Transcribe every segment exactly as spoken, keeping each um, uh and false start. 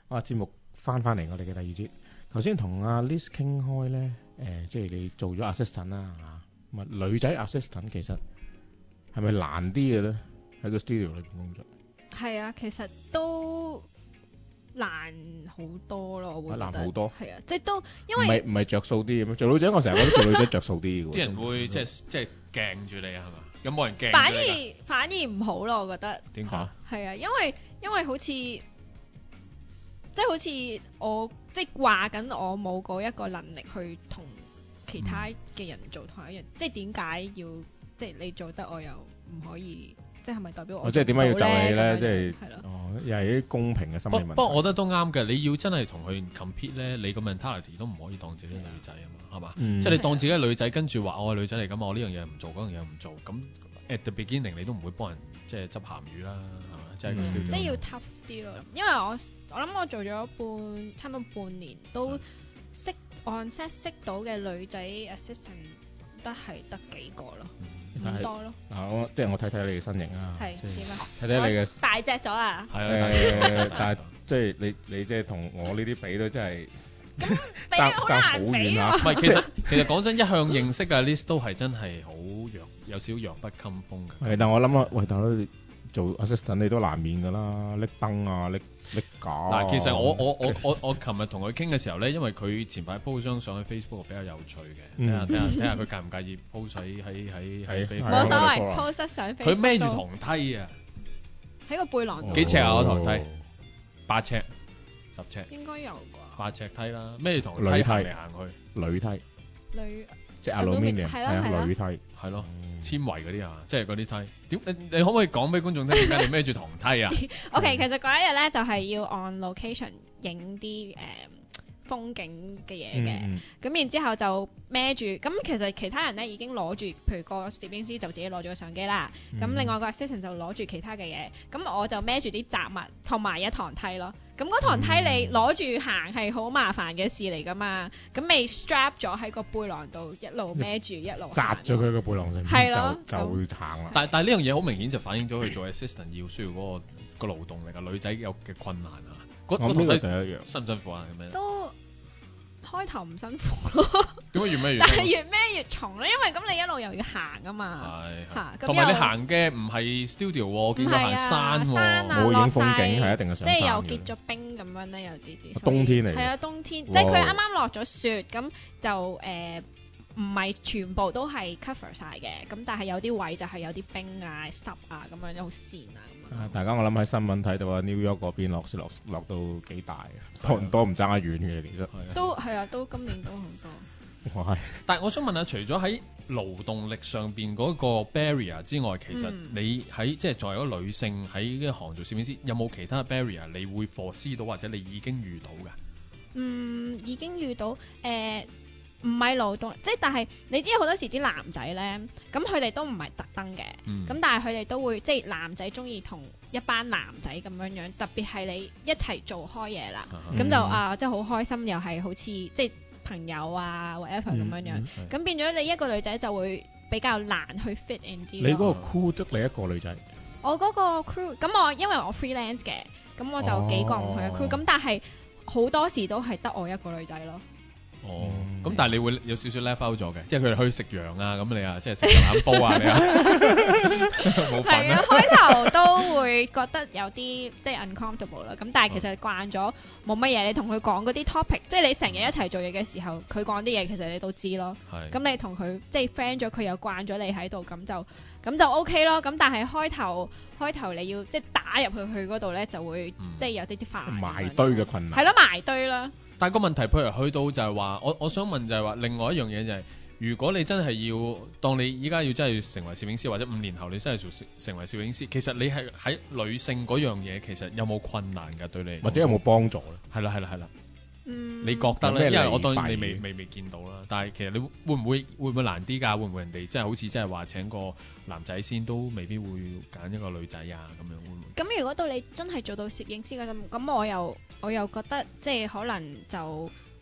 啊，節目翻翻嚟我哋嘅第二節。頭先同阿 Liz 傾開咧，誒、呃，即係你做咗 assistant 啦，嚇，咁啊女仔 assistant 其實係咪難啲嘅咧？喺個 studio 裏邊工作係啊，其實都難好多咯，我會覺得難好多。 係啊，即係都因唔係為唔係着數啲咁樣。做女仔我成日覺得做女仔着數啲嘅喎。 啲人會即係即係鏡住你啊，係嘛？有冇人鏡住你㗎？ 反而反而唔好咯，我覺得。 點解？ 係啊，因為因為好似即係好似我即係話緊我冇嗰一個能力去同其他嘅人做同一樣，嗯、即係點解要即係你做得我又唔可以？即係咪代表我？ 哦、即係點解要就你咧？即係係咯。 哦，又係啲公平嘅心理問題。 不過我覺得都啱嘅。你要真係同佢 compete 咧，你個 mentality 都唔可以當自己女仔啊嘛，係嘛？ 嗯、 即係你當自己係女仔，跟住話我係女仔嚟咁，我呢樣嘢唔做，嗰樣嘢唔做，咁 at the beginning 你都唔會幫人即係執鹹魚啦，係嘛？即係個 studio。 即係要 tough 啲咯，因為我我諗我做咗半差唔多半年，都識 on set 識到嘅女仔 assistant 得係得幾個咯。唔多咯。 啊，我即係我睇睇你嘅身形啊。 係點啊？ 睇睇你嘅大隻咗啊！ 係啊， 但係即係你你即係同我呢啲比都真係爭爭好遠啊！ 唔係，其實其實講真，一向認識嘅 Liz 都係真係好弱，有少少弱不禁風嘅。 係，但我諗啊，喂大佬做 assistant 你都難免㗎啦，拎燈啊，拎拎架。 嗱，其實我我我我我琴日同佢傾嘅時候咧，因為佢前排 post 張上去 Facebook 比較有趣嘅，睇下睇下睇下佢介唔介意 post 喺喺喺喺 Facebook。 冇所謂 post 上 Facebook。 佢孭住堂梯啊！ 喺個背囊度。 幾尺啊？嗰堂梯？八尺、十尺。 應該有啩。 八尺梯啦，孭住堂梯行嚟行去。 鋁梯。 鋁。 即係 aluminium 係啊， 鋁梯。 係咯。纖維嗰啲啊，即係嗰啲梯。點你你可唔可以講俾觀眾聽點解你孭住堂梯啊 ？OK，其實嗰一日咧就係要 on location 影啲誒風景嘅嘢嘅，咁然之後就孭住。咁其實其他人咧已經攞住，譬如個攝影師就自己攞住個相機啦。咁另外個 assistant 就攞住其他嘅嘢。咁我就孭住啲雜物同埋一堂梯咯。咁嗰堂梯你攞住行係好麻煩嘅事嚟噶嘛？咁未 strap 咗喺個背囊度，一路孭住一路紮咗佢個背囊上面，就就會行啦。 但但係呢樣嘢好明顯就反映咗佢做 assistant 要需要嗰個個勞動力啊，女仔有嘅困難啊。嗰嗰堂梯辛唔辛苦啊？咁樣都開頭唔辛苦咯。 點解越孭越？ 但係越孭越重咧，因為咁你一路又要行啊嘛。 係嚇， 同埋你行嘅唔係 studio 喎，見到行山喎， 冇影風景係一定係上山嘅。 即係又結咗冰咁樣咧，有啲啲。 冬天嚟。 係啊，冬天，即係佢啱啱落咗雪，咁就誒唔係全部都係 cover 晒嘅，咁但係有啲位就係有啲冰啊、濕啊咁樣，好跣啊咁樣。 大家我諗喺新聞睇到啊 ，New York 嗰邊落雪落落到幾大嘅，多唔多唔爭得遠嘅其實。 都係啊，都今年都好多。 哇！ 但係我想問下，除咗喺勞動力上邊嗰個 barrier 之外，其實你喺即係作為一個女性喺呢一行做攝影師，有冇其他 barrier 你會 foresee 到或者你已經遇到㗎？ 嗯，已經遇到誒。唔係勞動，即係但係你知好多時啲男仔咧，咁佢哋都唔係特登嘅，咁、嗯、但係佢哋都會即係男仔中意同一班男仔咁樣樣，特別係你一齊做開嘢啦，咁、嗯、就啊即係好開心，又係好似即係朋友啊 whatever 咁樣樣，咁、嗯嗯、變咗你一個女仔就會比較難去 fit in 啲。 你嗰個 crew 得你一個女仔？ 我嗰個 crew， 咁我因為我 freelance 嘅，咁我就幾個唔同嘅 crew，咁、哦、但係好多時都係得我一個女仔咯。 哦，咁但係你會有少少 left out 咗嘅，即係佢哋去食羊啊，咁你啊，即係食牛腩煲啊，你啊，冇份啊。係啊， 開頭都會覺得有啲即係 uncomfortable 啦，咁但係其實慣咗冇乜嘢，你同佢講嗰啲 topic，即係你成日一齊做嘢嘅時候，佢講啲嘢其實你都知咯。係。咁你同佢即係 friend 咗，佢又慣咗你喺度，咁就咁就 OK 咯。咁但係開頭開頭你要即係打入去去嗰度咧，就會、嗯、即係有啲啲煩。 埋堆嘅困難。 係咯，埋堆啦。 但係個問題，譬如去到就係話，我我想問就係話，另外一樣嘢就係、是，如果你真係要當你依家要真係要成為攝影師，或者五年後你真係做成為攝影師，其實你係喺女性嗰樣嘢，其實有冇困難㗎對你？ 或者有冇幫助咧？ 係啦係啦係啦。 嗯。 你覺得咧？因為我當然你未未未見到啦，但係其實你會唔會會唔會難啲㗎？會唔會人哋即係好似即係話請個男仔先都未必會揀一個女仔啊咁樣會唔會？ 咁如果到你真係做到攝影師嗰陣，咁我又我又覺得即係可能就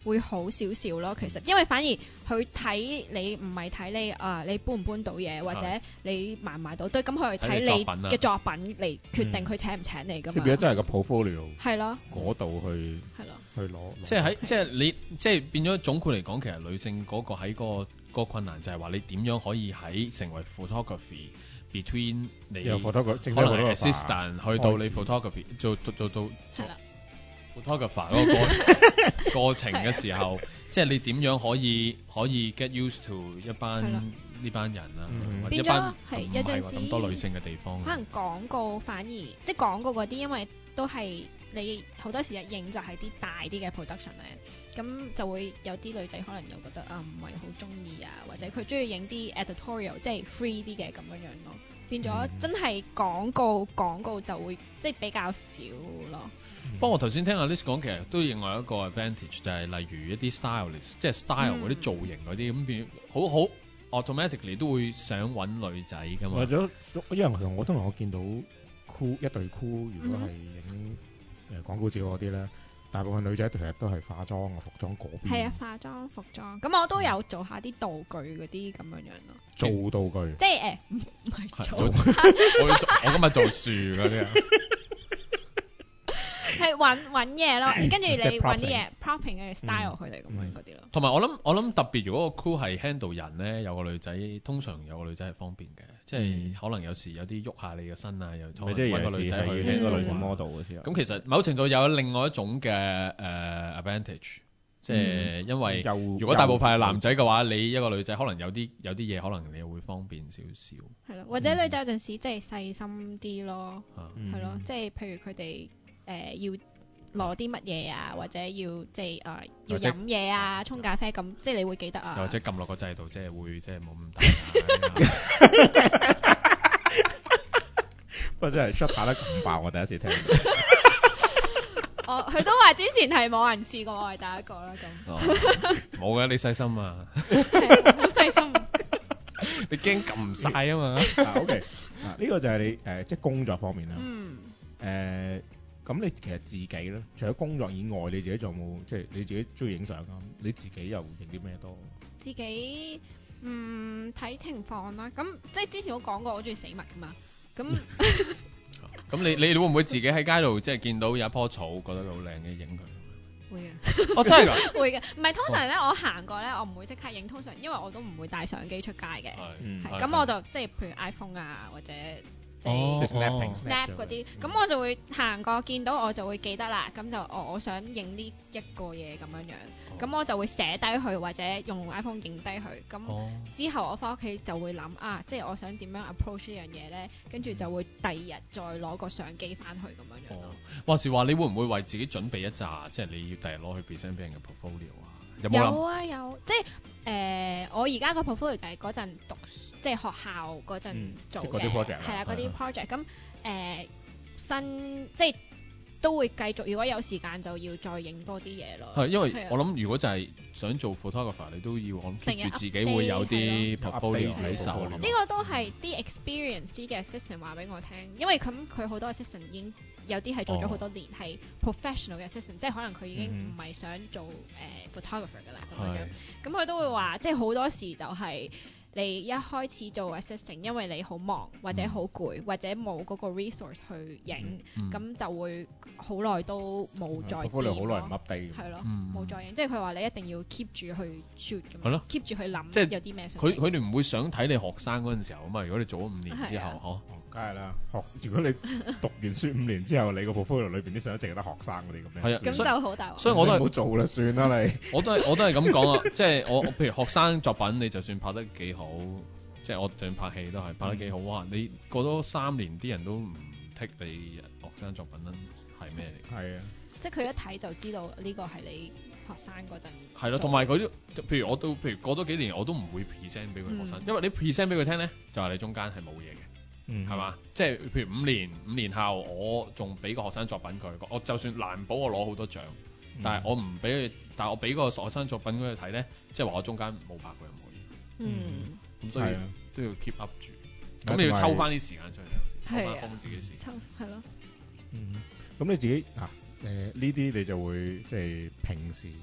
會好少少咯。其實因為反而佢睇你唔係睇你啊，你搬唔搬到嘢，或者你埋唔埋到堆，咁佢係睇你嘅作品嚟決定佢請唔請你㗎嘛。 即係變咗真係個 portfolio 係咯， 嗰度去係咯， 去攞。 即係喺即係你即係變咗總括嚟講，其實女性嗰個喺嗰個個困難就係話你點樣可以喺成為 photography between 你有 photography 可能 assistant 去到你 photography 做做做到係啦 photographer 嗰個過過程嘅時候，即係你點樣可以可以 get used to 一班呢班人啊，或者一班唔係話咁多女性嘅地方。 可能廣告反而即係廣告嗰啲，因為都係你好多時一影就係啲大啲嘅 production 咧，咁就會有啲女仔可能又覺得啊唔係好中意啊，或者佢中意影啲 editorial 即係 free 啲嘅咁樣樣咯，變咗真係廣告廣告就會即係比較少咯。 不過我頭先聽阿 Liz 講，其實都另外一個 advantage 就係例如一啲 stylist，即係 style 嗰啲造型嗰啲咁變好好 automatically 都會想揾女仔㗎嘛。 為咗因為其實我通常我見到 crew 一隊 crew 如果係影誒廣告照嗰啲咧，大部分女仔其實都係化妝啊服裝嗰邊。 係啊，化妝服裝咁我都有做下啲道具嗰啲咁樣樣咯。 做道具即係誒唔係做， 我做我今日做樹嗰啲啊。 係揾揾嘢咯，跟住你揾啲嘢 propping 嘅 style 佢哋咁樣嗰啲咯。 同埋我諗我諗特別，如果個 crew 係 handle 人咧，有個女仔，通常有個女仔係方便嘅，即係可能有時有啲喐下你嘅身啊，又揾個女仔去 handle 個女性 model 嘅時候。 咁其實某程度有另外一種嘅誒 advantage，即係因為如果大部分係男仔嘅話，你一個女仔可能有啲有啲嘢可能你會方便少少。 係咯，或者女仔有陣時即係細心啲咯，係咯，即係譬如佢哋。誒、呃、要攞啲乜嘢啊，或者要即係誒、呃、要飲嘢啊，沖咖啡咁，即係你會記得啊。 又或者撳落個掣度，即係會即係冇咁大。 不過真係 shot 打得咁爆，我第一次聽。 哦，佢都話之前係冇人試過，我係第一個啦咁。 冇嘅，你細心啊。 好細心。 你驚撳唔晒啊嘛。 啊 OK， 啊呢個就係你誒、呃、即係工作方面啦。 嗯。 誒、呃。咁你其實自己咧，除咗工作以外，你自己仲有冇即係你自己中意影相啊？你自己又影啲咩多？ 自己嗯睇情況啦。咁即係之前我講過，我中意死物噶嘛。咁咁你你會唔會自己喺街度即係見到有一棵草，覺得好靚嘅影佢？ 會嘅。 哦，真係㗎？ 會嘅。唔係通常咧，我行過咧，我唔會即刻影。通常因為我都唔會帶相機出街嘅。係。咁我就即係譬如 iPhone 啊，或者。即係 snap 嗰啲，咁我就會行過見到我就會記得啦，咁就我我想影呢一個嘢咁樣樣，咁我就會寫低佢或者用 iPhone 影低佢，咁之後我翻屋企就會諗啊，即係我想點樣 approach 呢樣嘢咧，跟住就會第二日再攞個相機翻去咁樣樣咯。 話時話你會唔會為自己準備一紮，即係你要第日攞去 present 俾人嘅 portfolio 啊？有冇諗？ 有啊有，即係誒我而家個 portfolio 就係嗰陣讀。即係學校嗰陣做嘅，係啦嗰啲 project，咁誒新即係都會繼續。如果有時間就要再影多啲嘢咯。 係因為我諗，如果就係想做 photographer，你都要我諗 keep 住自己會有啲 portfolio 喺手。 呢個都係啲 experience 啲嘅 assistant 話俾我聽，因為咁佢好多 assistant 已經有啲係做咗好多年，係 professional 嘅 assistant，即係可能佢已經唔係想做誒 photographer 㗎啦咁樣。咁佢都會話，即係好多時就係。你一開始做 assistant，因為你好忙或者好攰，或者冇嗰個 resource 去影，咁、嗯、就會好耐都冇再影。好耐唔 update。 係咯，冇、嗯、再影。即係佢話你一定要 keep 住去 shoot 咁樣。係咯 keep 住去諗， 即係有啲咩想。 佢佢哋唔會想睇你學生嗰陣時候啊嘛。如果你做咗五年之後，嗬、啊， 梗係啦。學如果你讀完書五年之後，你個 portfolio 裏邊啲相淨係得學生嗰啲咁樣。係啊， 咁就好大鑊。 所以我都係唔好做啦，算啦你。 我都係我都係咁講啊，即係我譬如學生作品，你就算拍得幾好。即係我就算拍戲都係拍得幾好哇！你過多三年啲人都唔剔你學生作品啦，係咩嚟？ 係啊， 即係佢一睇就知道呢個係你學生嗰陣。 係咯，同埋佢都譬如我都譬如過多幾年我都唔會 present 俾佢學生，嗯、因為你 present 俾佢聽咧，就係你中間係冇嘢嘅，係嘛、嗯？即係譬如五年五年後我仲俾個學生作品佢，我就算難保我攞好多獎，嗯、但係我唔俾佢，但係我俾個學生作品俾佢睇咧，即係話我中間冇拍過任何嘢。 嗯。 咁所以都要 keep up 住，咁你要抽翻啲時間出嚟，抽翻空自己時間。 抽係咯。 嗯，咁你自己啊，誒呢啲你就會即係平時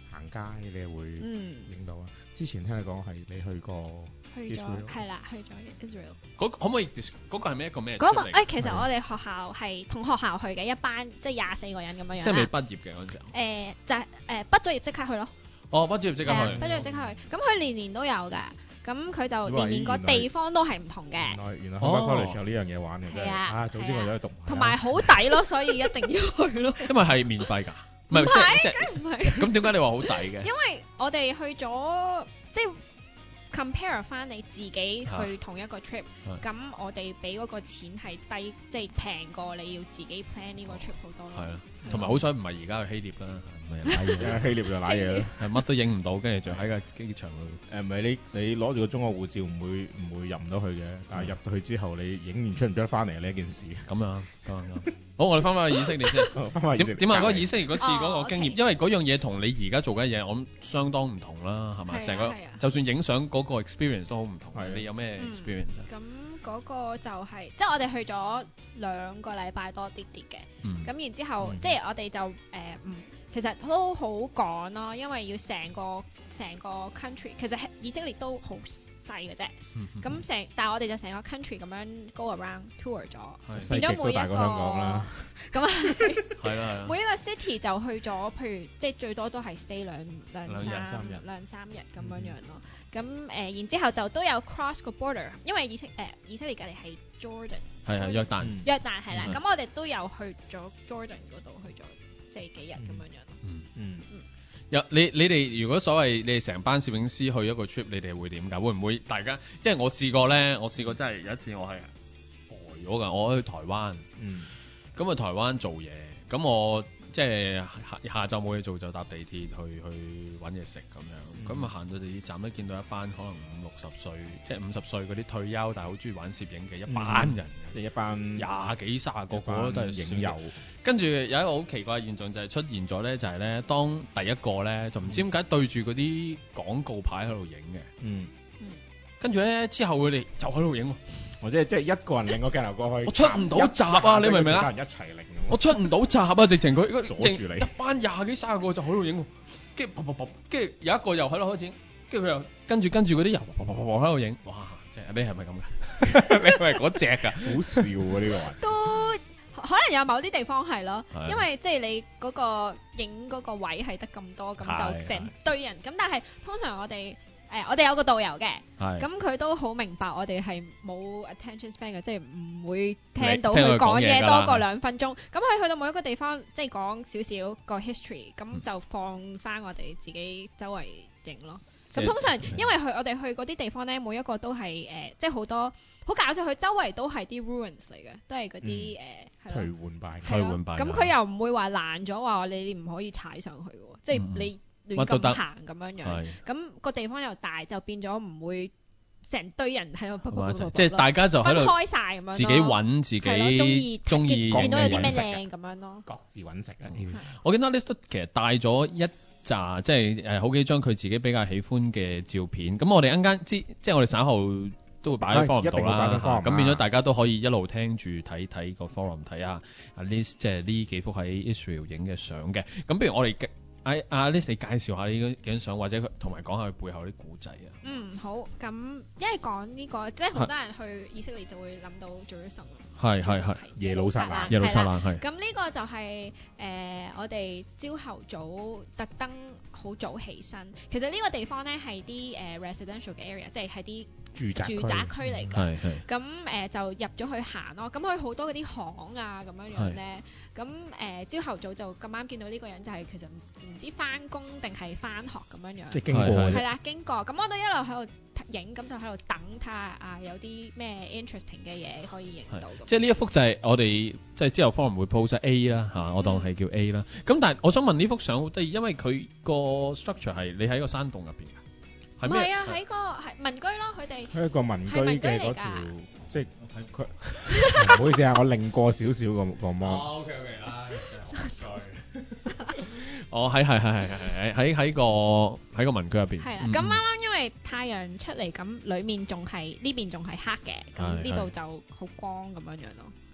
行街，你係會嗯影到啊。之前聽你講係你去過去咗 Israel 係啦，去咗 Israel。 嗰可唔可以嗰個係咩一個咩？ 嗰個誒， 出嚟其實我哋學校係同學校去嘅一班，即係廿四個人咁樣樣即係未啦。 畢業嘅嗰陣時候。 誒就係誒畢咗業即刻去咯。 哦，畢咗業即刻係啊去。 畢咗業即刻去。咁佢年年都有㗎。咁佢就以為年年個原來地方都係唔同嘅原，來原來哦 Harvard College 有呢樣嘢玩嘅真係係啊啊！早知我有去讀。 同埋好抵咯，所以一定要去咯。 因為係免費㗎，唔係唔即係即係梗唔係， 咁點解你話好抵嘅？ 因為我哋去咗即係 compare 翻你自己去同一個 trip，咁我哋俾嗰個錢係低，即係平過你要自己 plan 呢個 trip 好多咯。 係啦，同埋好彩唔係而家去希臘啦，唔係賴嘢， 希臘就賴嘢啦。 係乜都影唔到，跟住就喺個機場度。 誒唔係你你攞住個中國護照唔會唔會入唔到去嘅，但係入到去之後你影完出唔出得翻嚟呢一件事。 咁樣咁樣。好，我哋翻返去以色列先。 翻返去點點啊？嗰個以色列嗰次哦嗰個經驗， OK 因為嗰樣嘢同你而家做緊嘢，我諗相當唔同啦，係咪？ 係啊成個係啊就算影相嗰個 experience 都好唔同係啊。 你有咩嗯 experience 啊？ 咁嗰個就係、即係我哋去咗兩個禮拜多啲啲嘅， 嗯咁然之後、 嗯即係我哋就誒唔、其實都好趕咯，因為要成個成個 country，其實以色列都好細嘅啫， 嗯咁成、但係我哋就成個 country 咁樣 go around tour 咗， 係西極都大過香港啦。 咁啊係啦係啦。 每一個 city 就去咗，譬如即係最多都係 stay 兩兩兩日三三日兩三日咁樣樣咯。咁誒、呃然之後就都有 cross 個 border，因為以色誒、呃以色列隔離係 Jordan， 係係約旦。 嗯約旦係啦。 嗯咁、我哋都有去咗 Jordan 嗰度去咗即係幾日咁樣樣咯。 嗯。 嗯， 有你你哋如果所謂你哋成班攝影師去一個 trip，你哋會點㗎？會唔會大家？因為我試過咧，我試過真係有一次我係呆咗㗎，我去台灣， 嗯， 咁啊台灣做嘢，咁我即係下下晝冇嘢做就搭地鐵去去揾嘢食咁樣，咁啊行到地鐵站咧見到一班可能五六十歲，即係五十歲嗰啲退休但係好中意玩攝影嘅一班人嘅， 即係一班廿幾卅個個都係影遊。 跟住有一個好奇怪嘅現象就係出現咗咧，就係咧當第一個咧就唔知點解對住嗰啲廣告牌喺度影嘅， 嗯， 跟住咧之後佢哋就喺度影喎， 或者即係一個人拎個鏡頭過去， 我出唔到閘啊你明唔明啊一齊拎咁。 我出唔到閘啊！直情佢阻住你一班廿幾卅個就喺度影喎，跟住噗噗噗，跟住有一個又喺度開始影，跟住佢又跟住跟住嗰啲人噗噗噗噗喺度影，哇！即係你係咪咁嘅？你係咪嗰只㗎？ 好笑啊！呢個人。 都可能有某啲地方係咯， 係因為即係你嗰個影嗰個位係得咁多，咁係就成堆人。咁但係通常我哋誒、呃我哋有個導遊嘅， 係咁佢都好明白我哋係冇 attention span 嘅，即係唔會聽到聽佢佢講講嘢㗎啦嘢多過兩分鐘。咁佢去到每一個地方，即係講少少個 history，咁就放生我哋自己周圍影咯。咁通常因為去我哋去嗰啲地方咧，每一個都係誒、呃即係好多好搞笑，佢周圍都係啲 ruins 嚟嘅，都係嗰啲誒係退咯。 換敗。 退換敗咁佢又唔會話爛咗，話你唔可以踩上去喎，即係你亂乜都得咁行咁樣樣。 係咁個地方又大，就變咗唔會成堆人喺度噗噗噗噗噗即係大家就喺度分開晒咁樣咯， 自己揾自係咯，中己意中意見見到有啲咩揾食靚咁樣咯。 各自揾食啊！呢啲我見到 List 其實帶咗一紮即係誒好幾張佢自己比較喜歡嘅照片。咁我哋陣間知即係我哋稍後都會擺喺 forum 度一定會擺啦。 上 forum 咁變咗啊大家都可以一路聽住睇睇個 forum 睇下阿 List 即係呢幾幅喺 Israel 影嘅相嘅。咁不如我哋嘅阿阿 List 你介紹下呢幾張相，或者佢同埋講下佢背後啲故仔啊。 嗯，好。咁因為講呢個，即係好多人去以色列就會諗到 Jerusalem。 係係係耶路撒冷耶路撒冷係。 咁呢個就係、誒、我哋朝頭早特登好早起身。其實呢個地方咧係啲誒 residential 嘅 area，即係係啲住宅住宅區嚟㗎。 係係咁誒、呃就入咗去行咯，咁佢好多嗰啲巷啊咁樣樣咧，咁誒朝頭早就咁啱見到呢個人就係其實唔唔知翻工定係翻學咁樣樣， 即係經過係嘅係啦經過，咁我都一路喺度影，咁就喺度等睇下啊有啲咩 interesting 嘅嘢可以影到咁。 即係呢一幅就係我哋即係之後 forum 會 post A 啦嚇，我當係叫 A 啦。咁但係我想問呢幅相好得意，因為佢個 structure 係你喺個山洞入邊㗎，係咩？ 唔係啊，喺個係民居咯，佢哋係一個民居係民居嚟㗎嘅嗰條，即係佢唔好意思啊，我擰過少少個個 mon。 哦，OK OK，唉，真係好衰。哦，喺係係係係喺喺個喺個民居入邊。 係啦， 嗯咁啱啱因為太陽出嚟，咁裡面仲係呢邊仲係黑嘅，咁係呢度就好光咁樣樣咯。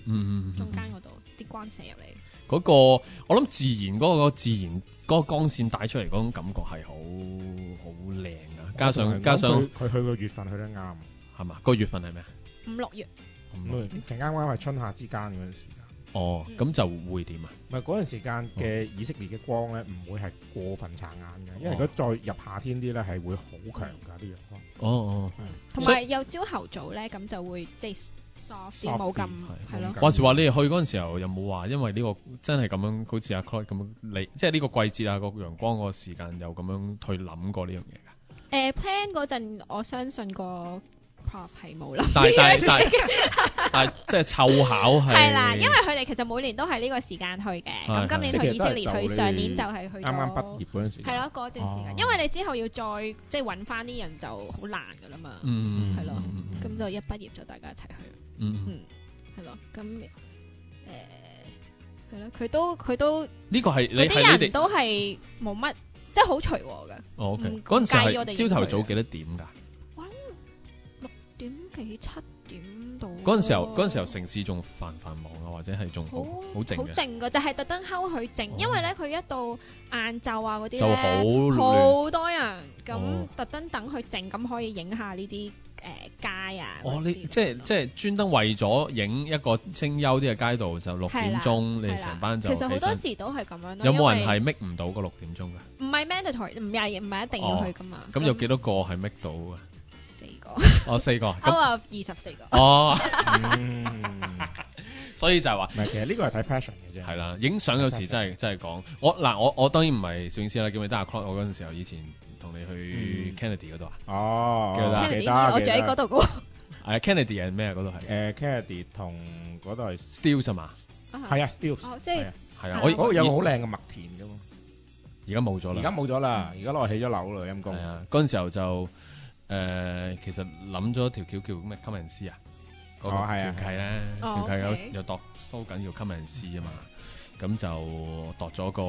嗯嗯中間嗰度啲光射入嚟。 嗰、個我諗自然嗰、個自然嗰個光線帶出嚟嗰種感覺係好好靚啊！加上加上佢佢去個月份去得啱， 係嘛？個月份係咩啊？ 五六月。 咁成啱啱係春夏之間嗰陣時間。 哦，咁、 嗯、 就會點啊？ 唔係嗰陣時間嘅以色列嘅光咧，唔會係過分殘眼嘅，因為如果再入夏天啲咧，係會好強㗎啲陽光。 哦哦， 同埋有朝頭早咧，咁就會即係 soft 啲，冇咁係咯。 話時話你哋去嗰陣時候有冇話，因為呢個真係咁樣，好似阿 Cloyd 咁樣，你即係呢個季節啊，個陽光個時間有咁樣去諗過呢樣嘢㗎？誒、 呃、plan 嗰陣，我相信個 prof 係冇諗。 但係但係但係但係即係湊巧係。 係啦，因為佢哋其實每年都係呢個時間去嘅。咁今年去以色列，去上年就係去咗。 啱啱畢業嗰陣時。 係咯，嗰段時間，哦、因為你之後要再即係揾翻啲人就好難㗎啦嘛。 嗯， 係咯，咁、嗯、就一畢業就大家一齊去。 嗯嗯，係咯，咁誒係咯，佢都佢都呢個係你嗰啲人都係冇乜，即係好隨和㗎。 哦 OK，嗰陣時係朝頭早幾多點㗎？ 六點幾七點到。 嗰陣時候，嗰陣時候城市仲繁繁忙啊，或者係仲好好靜嘅。 好靜㗎，就係特登睺佢靜，因為咧佢一到晏晝啊嗰啲咧， 就好好多人，咁特登等佢靜，咁可以影下呢啲。誒、呃、街啊！ 哦，你即係即係專登為咗影一個清幽啲嘅街道，就六點鐘你哋成班就其實好多時都係咁樣。 有冇人係 make 唔到個六點鐘㗎？ 唔係 mandatory，唔係唔係一定要去㗎嘛。 咁、哦、有幾多個係 make 到㗎？ 四個。 哦，四個。 我話二十四個。 哦。所以就係話， 唔係，其實呢個係睇 passion 嘅啫。 係啦，影相有時真係真係講，我嗱我我當然唔係攝影師啦，記唔記得阿 Cloyd 我嗰陣時候以前同你去 Kennedy 嗰度啊？ 哦， 記得記得，我住喺嗰度嘅喎。 係 Kennedy 係咩嗰度係？ 誒 Kennedy 同嗰度係 Stills 係嘛？ 係啊 Stills。 哦，即係係啊， 我嗰度有個好靚嘅麥田㗎嘛。 而家冇咗啦。 而家冇咗啦，而家落起咗樓啦，陰公。 係啊，嗰陣時候就誒，其實諗咗條橋叫咩 Come and See 啊？嗰個團契咧，團契有有度收緊要 Come and See 啊嘛，咁就度咗個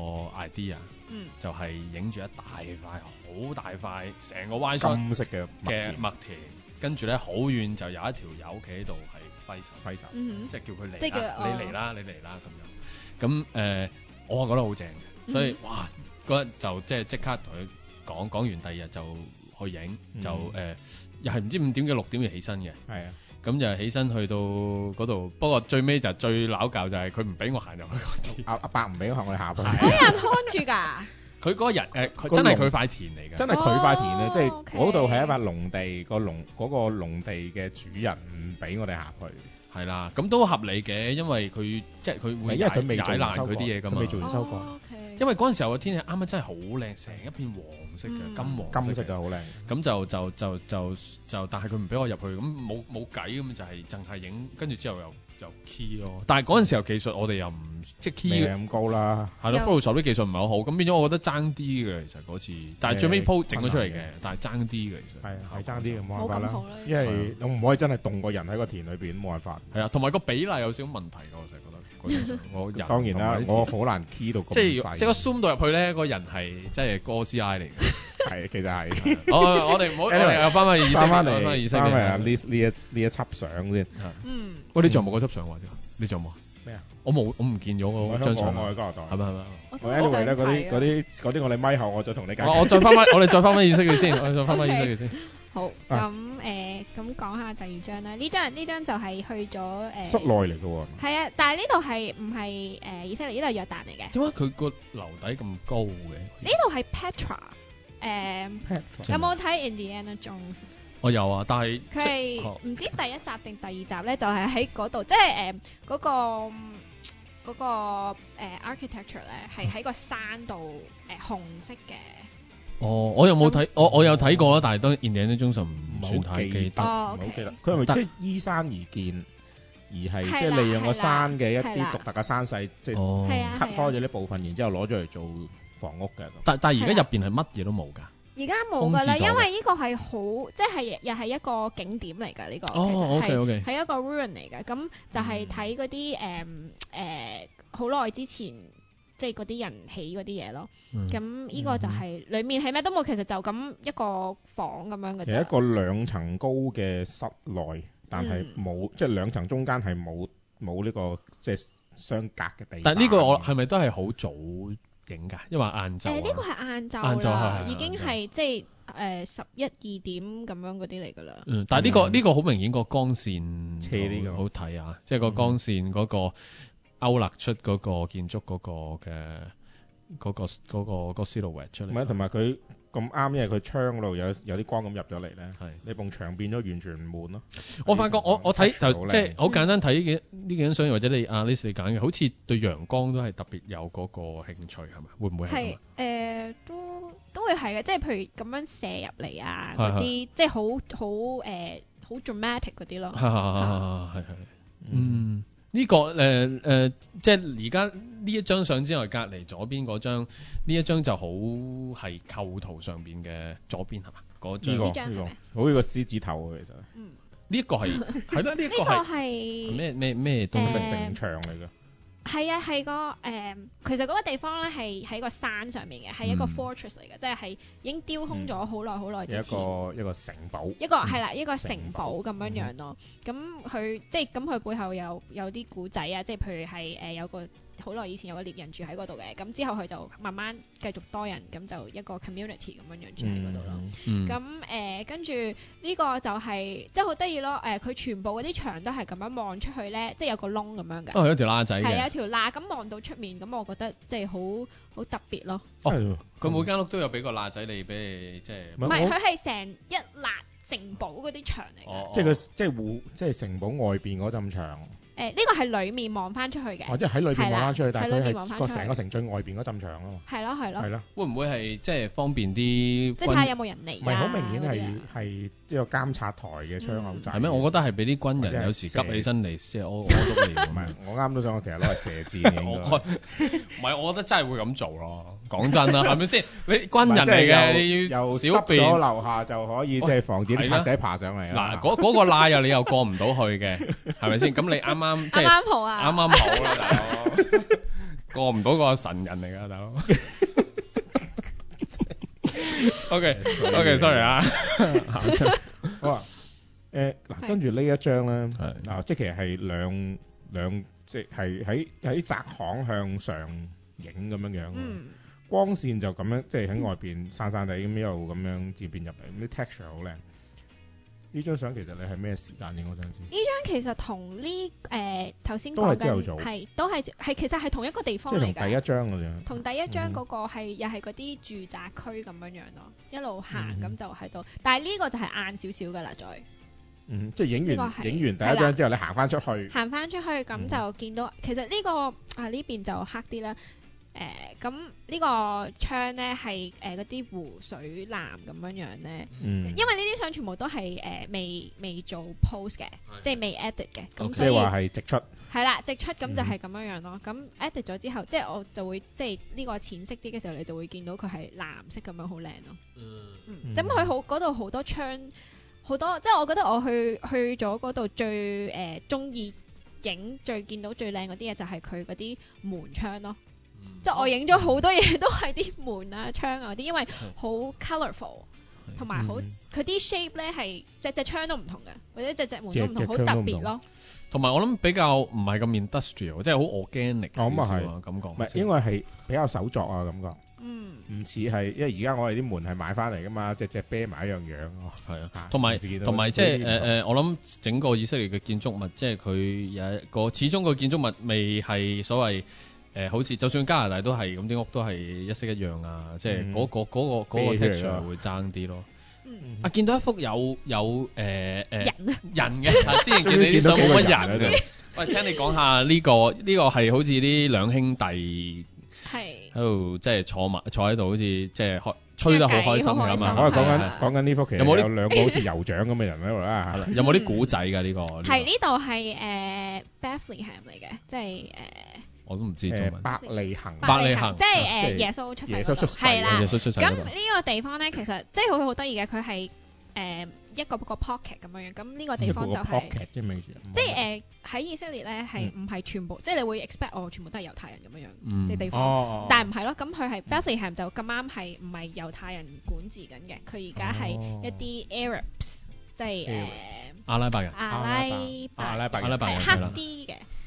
idea，就係影住一大塊好大塊成個 Y 恤金色嘅嘅麥田，跟住咧好遠就有一條友企喺度係揮手揮手，即係叫佢嚟啦，你嚟啦，你嚟啦咁樣。咁誒，我覺得好正嘅，所以哇嗰日就即係即刻同佢講講完，第二日就去影，就誒又係唔知五點幾六點要起身嘅。係啊。咁就起身去到嗰度，不過最尾就最拗教就係佢唔俾我行入去嗰啲。阿阿伯唔俾我行我哋下邊。有人看住㗎。佢嗰個人誒，佢真係佢塊田嚟嘅。 真係佢塊田咧，即係嗰度係一塊農地，個農嗰個農地嘅主人唔俾我哋下去。 係啦，咁都合理嘅，因為佢即係佢會因為佢未踩爛佢啲嘢㗎嘛。 未做完收割。 因為嗰陣時候嘅天氣啱啱真係好靚，成一片黃色嘅、嗯、金黃金色就好靚。 咁就就就就就，但係佢唔俾我入去，咁冇冇計咁就係淨係影，跟住之後又又 key 咯。但係嗰陣時候技術我哋又唔即係 key 咁高啦。 係咯 Photoshop 啲技術唔係好好，咁變咗我覺得爭啲嘅其實嗰次。但係最尾鋪整咗出嚟嘅，但係爭啲嘅其實。 係係爭啲嘅冇辦法啦， 因為我唔可以真係動個人喺個田裏邊，冇辦法。 係啊，同埋個比例有少少問題㗎，我成日覺得。我人當然啦，我好難 key 到咁細。 即係即係個 zoom 到入去咧，個人係即係哥斯拉嚟嘅。係， 其實係。 我我哋唔好，我哋又翻返意識，翻返嚟，翻返意識。 翻返嚟呢呢一呢一輯相先。 嗯。 喂，你仲有冇嗰輯相或者？你仲有冇？ 咩啊？ 我冇，我唔見咗嗰張相。 我喺加拿大。 係咪係咪？ 我 anyway 咧，嗰啲嗰啲嗰啲，我哋咪後我再同你解。 我再翻返，我哋再翻返意識佢先，我哋再翻返意識佢先。 好，咁誒，咁講下第二張啦。呢張呢張就係去咗誒室內嚟嘅喎。係啊，但係呢度係唔係誒以色列？呢度係約旦嚟嘅。 點解佢個樓底咁高嘅？ 呢度係 Petra。誒，有冇睇 Indiana Jones？ 我有啊，但係佢係唔知第一集定第二集咧，就係喺嗰度，即係誒嗰個嗰個誒 architecture 咧，係喺個山度誒紅色嘅。 哦，我又冇睇，我我有睇過啦，但係當 Indiana Jones 唔算太記得， 唔好記得。佢係咪即係依山而建，而係即係利用個山嘅一啲獨特嘅山勢，即係 cut 開咗呢部分，然之後攞咗嚟做房屋嘅。但但係而家入邊係乜嘢都冇㗎。 而家冇㗎啦，因為呢個係好，即係又係一個景點嚟㗎呢個。 哦，OK OK。 係一個 ruin 嚟㗎，咁就係睇嗰啲誒誒好耐之前。即係嗰啲人起嗰啲嘢咯，咁呢、嗯、個就係、是嗯、裡面係咩都冇，其實就咁一個房咁樣嘅啫。係一個兩層高嘅室內，但係冇、嗯、即係兩層中間係冇冇呢個即係相隔嘅地板。 但係呢個我係咪都係好早影㗎？因為晏晝誒呢個係晏晏晝晝啦， 係已經係即係誒十一二點咁樣嗰啲嚟㗎啦。 嗯，但係呢個呢個好明顯個光線斜呢個好睇啊！即係個光線嗰個勾勒出嗰個建築嗰個嘅嗰個嗰個嗰個 silhouette 出嚟。 唔係，同埋佢咁啱，因為佢窗嗰度有有啲光咁入咗嚟咧， 係你埲牆變咗完全唔悶咯。 我發覺我我睇就即係好簡單睇呢幾嗯呢幾張相，或者你阿 Liz 你揀嘅，好似對陽光都係特別有嗰個興趣係咪？會唔會係咁係啊？ 誒都都會係嘅，即係譬如咁樣射入嚟啊係係嗰啲，即係好好誒好 dramatic 嗰啲咯。 係係係係嗯。呢、個誒誒、呃，即係而家呢一張相之外，隔離左邊嗰張，呢一張就好係構圖上邊嘅左邊係嘛？嗰張呢個呢張係咪呢個好似個獅子頭喎，其實嗯， 呢一個係係啦，呢一個呢個係係咩咩咩東西？ 誒城牆嚟嘅。 係啊，係個誒、呃其實嗰個地方咧係喺個山上面嘅，係一個嗯 fortress 嚟嘅，即係係已經雕空咗好耐好耐有一之前。 個一個城堡。 一個係啦，一個城城堡咁樣樣咯。咁佢即係咁，佢背後有有啲古仔啊，即係譬如係誒、呃、有個好耐以前有個獵人住喺嗰度嘅，咁之後佢就慢慢繼續多人，咁就一個 community 咁樣樣住喺嗰度咯。 嗯咁誒跟住呢個就係、即係好得意咯。誒、佢全部嗰啲牆都係咁樣望出去咧，即係有個窿咁樣嘅。 哦，有條罅仔係有嘅。 條罅，咁望到出面，咁我覺得即係好好特別咯。 哦係喎佢每間屋都有俾個罅仔你，俾你即係。 唔係我唔係，佢係成一辣城堡嗰啲牆嚟嘅。 哦， 即係佢即係戶即係城堡外邊嗰陣牆， 誒呢個係裡面望翻出去嘅。 或者喺裏邊望翻出去，但係係啦喺裏佢係個面望返出去成個城最外邊嗰陣牆啊嘛。 係咯係咯係。咯， 會唔會係即係方便啲即係睇下有軍？ 冇人嚟唔係好明顯係嗰啲啊係即係個監察台嘅窗口仔。 係咩？我覺得係俾啲軍或者係人有時急起身嚟，即係我我都嚟唔係，我啱都想我其實攞嚟射箭嘅我應該。 唔係，我覺得真係會咁做咯。講真啦，係咪先？你軍人嚟嘅，你要又小濕咗便。 樓下就可以即係防止啲賊仔爬上嚟啦。 嗱，嗰嗰個罅又你又過唔到去嘅，係咪先？咁你啱啱即啱係啱好啊！ 啱啱好啦，大佬，過唔到個神人嚟㗎，大佬。OK，OK，sorry 啊。 好啊，誒嗱，跟住呢一張咧， 係嗱，即係其實係兩兩即係喺喺窄巷向上影咁樣樣喎。 嗯， 光線就咁樣，即係喺外邊散散地咁一路咁樣漸變入嚟，咁啲 texture 好靚。呢張相其實你係咩時間影？我想知。 呢張其實同呢誒頭先都係講緊朝頭早係都係係其實係同一個地即方嚟㗎。 係同第一張嗰樣。 同第一張嗯嗰個係又係嗰啲住宅區咁樣樣咯，一路行嗯咁就喺度。但係呢個就係晏少少㗎啦，再嗯，即係影呢個係完影完第係啦一張之後，你行翻出去。 行翻出去咁嗯就見到，其實呢個啊呢邊就黑啲啦。誒咁呢個窗咧係誒嗰啲湖水藍咁樣樣咧， 嗯。 因為呢啲相全部都係誒、呃未未做 post 嘅，即係未 edit 嘅，咁 OK 所以即係話係直出。 係啦，直出咁嗯就係咁樣樣咯。咁 edit 咗之後，即係我就會即係呢個淺色啲嘅時候，你就會見到佢係藍色咁樣好靚咯。 嗯嗯， 嗯咁佢好嗰度好多窗，好多即係我覺得我去去咗嗰度最誒中意影最見到最靚嗰啲嘢就係佢嗰啲門窗咯。即係我影咗好多嘢都係啲門啊窗啊嗰啲，因為好 colourful，同埋好嗯佢啲 shape 咧係隻隻窗都唔同嘅，或者隻隻門隻都唔同，好隻特窗都唔同別咯。 同埋我諗比較唔係咁 industrial，即係好 organic 哦咁啊少少啊感覺。 唔係，應該係比較手作啊感覺。 嗯， 唔似係，因為而家我哋啲門係買翻嚟噶嘛，隻隻啤埋一樣樣咯。 係啊啊， 同埋平時見到同埋即係嗰啲誒誒，我諗整個以色列嘅建築物，即係佢有一個始終個建築物未係所謂誒、呃，好似就算加拿大都係咁，啲屋都係一式一樣啊，即係嗯嗰、個嗰、個嗰、個啤出嚟 texture 咯會爭啲咯。 嗯啊，見到一幅有有誒誒、呃呃、 人啊， 人嘅，啊之前見你啲相冇乜人終於見到幾個人喺嘅。喂，聽你講下呢、個呢、個係好似啲兩兄弟係喺度即係坐埋坐喺度，好似即係開吹得好開心咁傾偈啊！ 我係講緊係啊講緊呢幅，其實有冇啲有兩個好似酋長咁嘅人喺度啦嚇。 有冇啲古仔㗎呢個？呢個係呢度係誒 Bethlehem 嚟嘅，即係誒我都唔知中誒文。 伯利恆， 伯利恆即係即係誒耶穌出世耶嗰度穌出世係啦耶。穌出世咁嗰度呢個地方咧，其實即係好好得意嘅，佢係誒一個個 pocket 咁樣樣。咁呢個地方就係、 pocket 即係咩意思啊？ 即係誒喺以色列咧係唔係全部，即係你會 expect 我全部都係猶太人咁樣樣嗯嘅地方。 哦， 但係唔係咯，咁佢係 Bethlehem 就咁啱係唔係猶太人管治緊嘅，佢而家係一啲 Arabs，即係誒 Arabs 阿拉伯人。 阿拉伯阿拉伯人係阿拉伯人係啦黑啲嘅。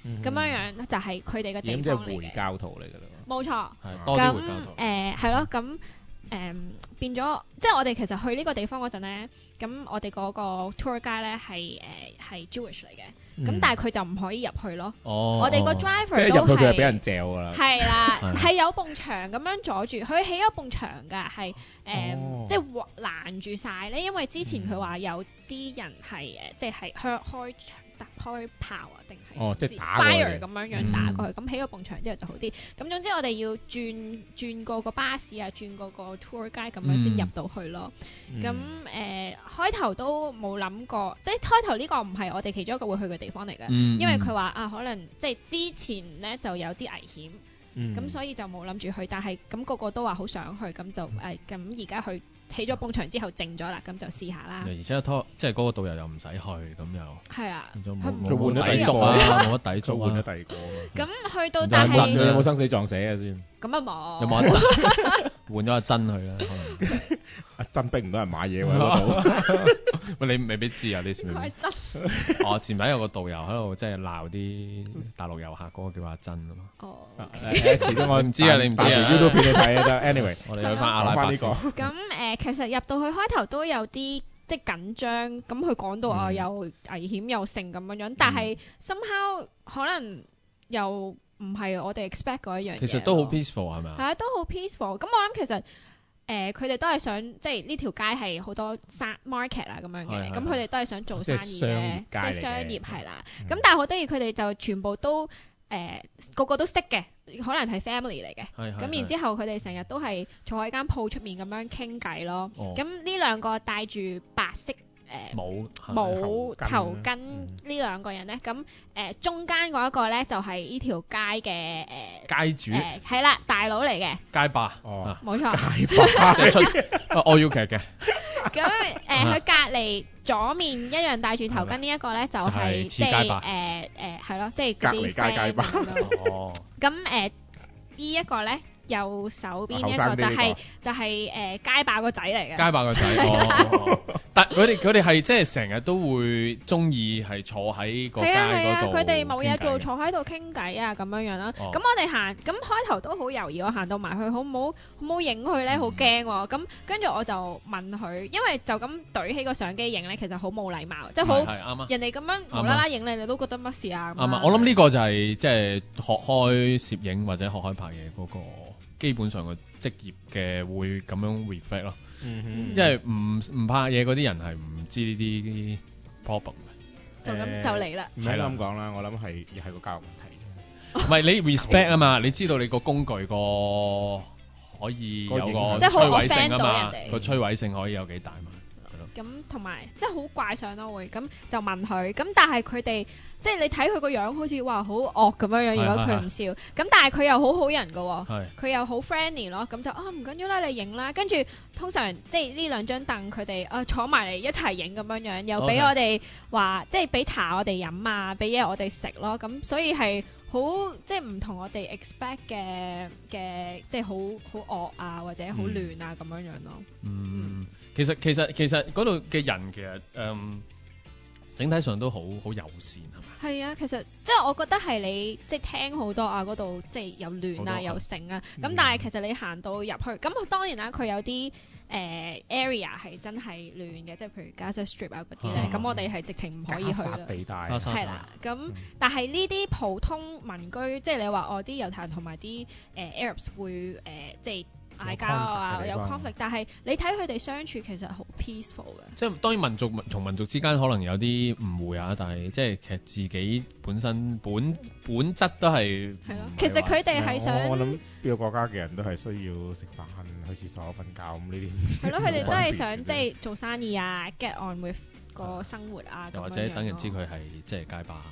咁樣樣就係佢哋嘅地已經即係方嚟嘅。 回教徒嚟㗎啦。 冇錯。 係多啲回教咁徒。 誒係咯，咁誒變咗，即係我哋其實去呢個地方嗰陣咧，咁我哋嗰個 tour guide 咧係誒係 Jewish 嚟嘅，咁但係佢就唔可以入去咯。 哦， 我哋個哦即 driver 係都入去佢就俾人係。 嚼㗎啦。 係啦， 係係有埲牆咁樣阻住，佢起咗埲牆㗎，係誒、 哦即係劃攔住晒咧。因為之前佢話有啲人係誒，即係開開打開炮啊，定係哦即係唔知打過去 fire 咁樣樣打過去， 嗯咁起咗埲牆之後就好啲。咁總之我哋要轉轉過個巴士啊，轉過個 tour guide 咁樣先入到去咯。咁誒、 嗯開頭都冇諗過，即係開頭呢個唔係我哋其中一個會去嘅地方嚟嘅， 嗯因為佢話啊，可能即係之前咧就有啲危險。 嗯咁、所以就冇諗住去，但係咁、個個都話好想去，咁就誒咁而家去起咗埲牆之後靜咗啦，咁就試下啦。 而且拖即係嗰個導遊又唔使去，咁又係啊， 就冇佢就換咗冇抵第二個觸啊，冇乜抵就觸啊。 換咗第二個啊嘛。 咁去到有但冇你有係冇生死撞死啊先？ 咁啊冇， 有冇阿珍換咗阿珍去啦？可能阿珍逼唔到人買嘢喎喺嗰度。 喂，你未必知啊？你知唔佢知係？真哦，前排有個導遊喺度即係鬧啲大陸遊客，嗰個叫阿珍啊嘛。 哦。 誒遲啲我你唔知啊你唔知啊彈條 YouTube 片你睇啊得。anyway， 我哋去翻阿拉講翻呢伯先。 個。 咁誒、呃其實入到去開頭都有啲即係緊張，咁佢講到啊嗯有危險又盛咁樣樣，但係 somehow 可能又唔係我哋 expect 嗰一樣嘢咯。 其實都好 peaceful 係咪啊？ 係啊，都好 peaceful。咁我諗其實誒佢哋都係想，即係呢條街係好多生 market 啊咁樣嘅， 係係咁佢哋都係想做生意即係商業啫， 街即係嚟嘅商業係啦。 嗯咁但係好得意，佢哋就全部都誒個個都識嘅，可能係 family 嚟嘅。 係係。 咁然之後，佢哋成日都係坐喺間鋪出面咁樣傾偈咯。 哦咁呢兩個戴住白色誒冇帽頭巾頭巾嗯呢兩個人咧，咁誒中間嗰一個咧就係呢條街嘅誒街主誒係啦大佬嚟嘅， 街霸哦啊冇錯。 街霸即係出啊我要劇嘅咁誒，佢隔離左面一樣戴住頭巾呢一個咧，就就係係似即係街霸誒誒係咯，即係嗰隔離啲街街霸 friend 咁樣咯。 哦。 咁誒呢一個咧，右手邊呢一後生啲呢個就係個就係誒街霸個仔嚟嘅。 街霸個仔，哦哦但佢哋佢哋係即係成日都會中意係坐喺個街係啊係啊， 嗰度， 佢哋冇嘢做，坐喺度傾偈啊咁樣樣啦。 哦咁我哋行，咁開頭都好猶豫，我行到埋去，好唔好好唔好影佢咧？好驚喎。咁跟住我就問佢，因為就咁懟起個相機影咧，其實好冇禮貌，即係好係係啱啊人哋咁樣無啦啦影你，你都覺得乜事啊？咁啱啊！我諗呢個就係即係學開攝影或者學開拍嘢嗰個基本上個職業嘅會咁樣 reflect 咯， 嗯因為唔唔拍嘢嗰啲人係唔知呢啲 problem 嘅。 就咁就嚟啦。 唔係咁講啦，我諗係係個教育問題。 唔係你 respect 啊嘛，你知道你個工具個可以有個個影響即係好摧毀性 offend 到啊嘛人，哋個摧毀性可以有幾大嘛？係咯。 咁同埋即係好怪相咯會，咁就問佢，咁但係佢哋即係你睇佢個樣好似話好惡咁樣樣，如果佢唔笑，咁但係佢又好好人噶喎。 係佢又好 friendly 咯，咁就啊唔緊要啦，你影啦。跟住通常即係呢兩張凳，佢哋啊坐埋嚟一齊影咁樣樣，又俾 Okay 我哋話即係俾茶我哋飲啊，俾嘢我哋食咯。咁所以係好即係唔同我哋 expect 嘅嘅，即係好好惡啊或者好亂啊咁樣樣咯。 嗯，其實其實其實嗰度嘅人其實誒、嗯、整體上都好好友善係咪？ 係啊，其實即係我覺得係你即係聽好多啊，嗰度即係又亂啊好多又盛啊。咁、 嗯但係其實你行到入去，咁當然啦，佢有啲誒、呃 area 係真係亂嘅，即係譬如 Gaza Strip 啊嗰啲咧。 啊咁、我哋係直情唔可以去啦。 地帶加沙係啦，咁、 嗯但係呢啲普通民居，即係你話我啲猶太人同埋啲誒 Arabs 會誒、呃、即係嗌交啊，有有 conflict 嘅地方 conflict，但係你睇佢哋相處其實好 peaceful 嘅。 即係當然民族同民族之間可能有啲誤會啊，但係即係其實自己本身本本質都係係咯唔係話其實佢哋係想我我諗呢個國家嘅人都係需要食飯、去廁所、瞓覺咁呢啲。 係咯，佢哋都係想冇分別嘅即係做生意啊，get on with 個生活啊， 又或咁樣樣者等人知咯佢係即係街霸。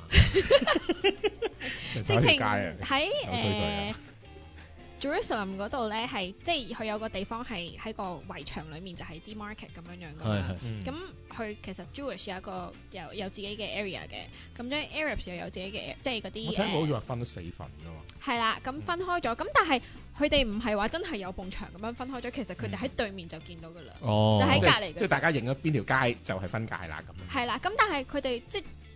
直直情街啊！ 喺有吹水啊誒 Jerusalem 嗰度咧，係即係佢有個地方係喺個圍牆裡面，就係啲 market 咁樣樣噶嘛。 係係嗯咁佢其實 Jewish 有一個有有自己嘅 area 嘅，咁樣 Arabs 又有自己嘅，即係嗰我啲聽過好似誒話分咗四份㗎嘛。 係啦。咁分開咗，咁但係佢哋唔係話真係有埲牆咁樣分開咗，其實佢哋喺對面就見到㗎啦。 哦， 就喺即隔離嘅係即係大家認咗邊條街就係分界啦咁樣。 係啦，咁但係佢哋即係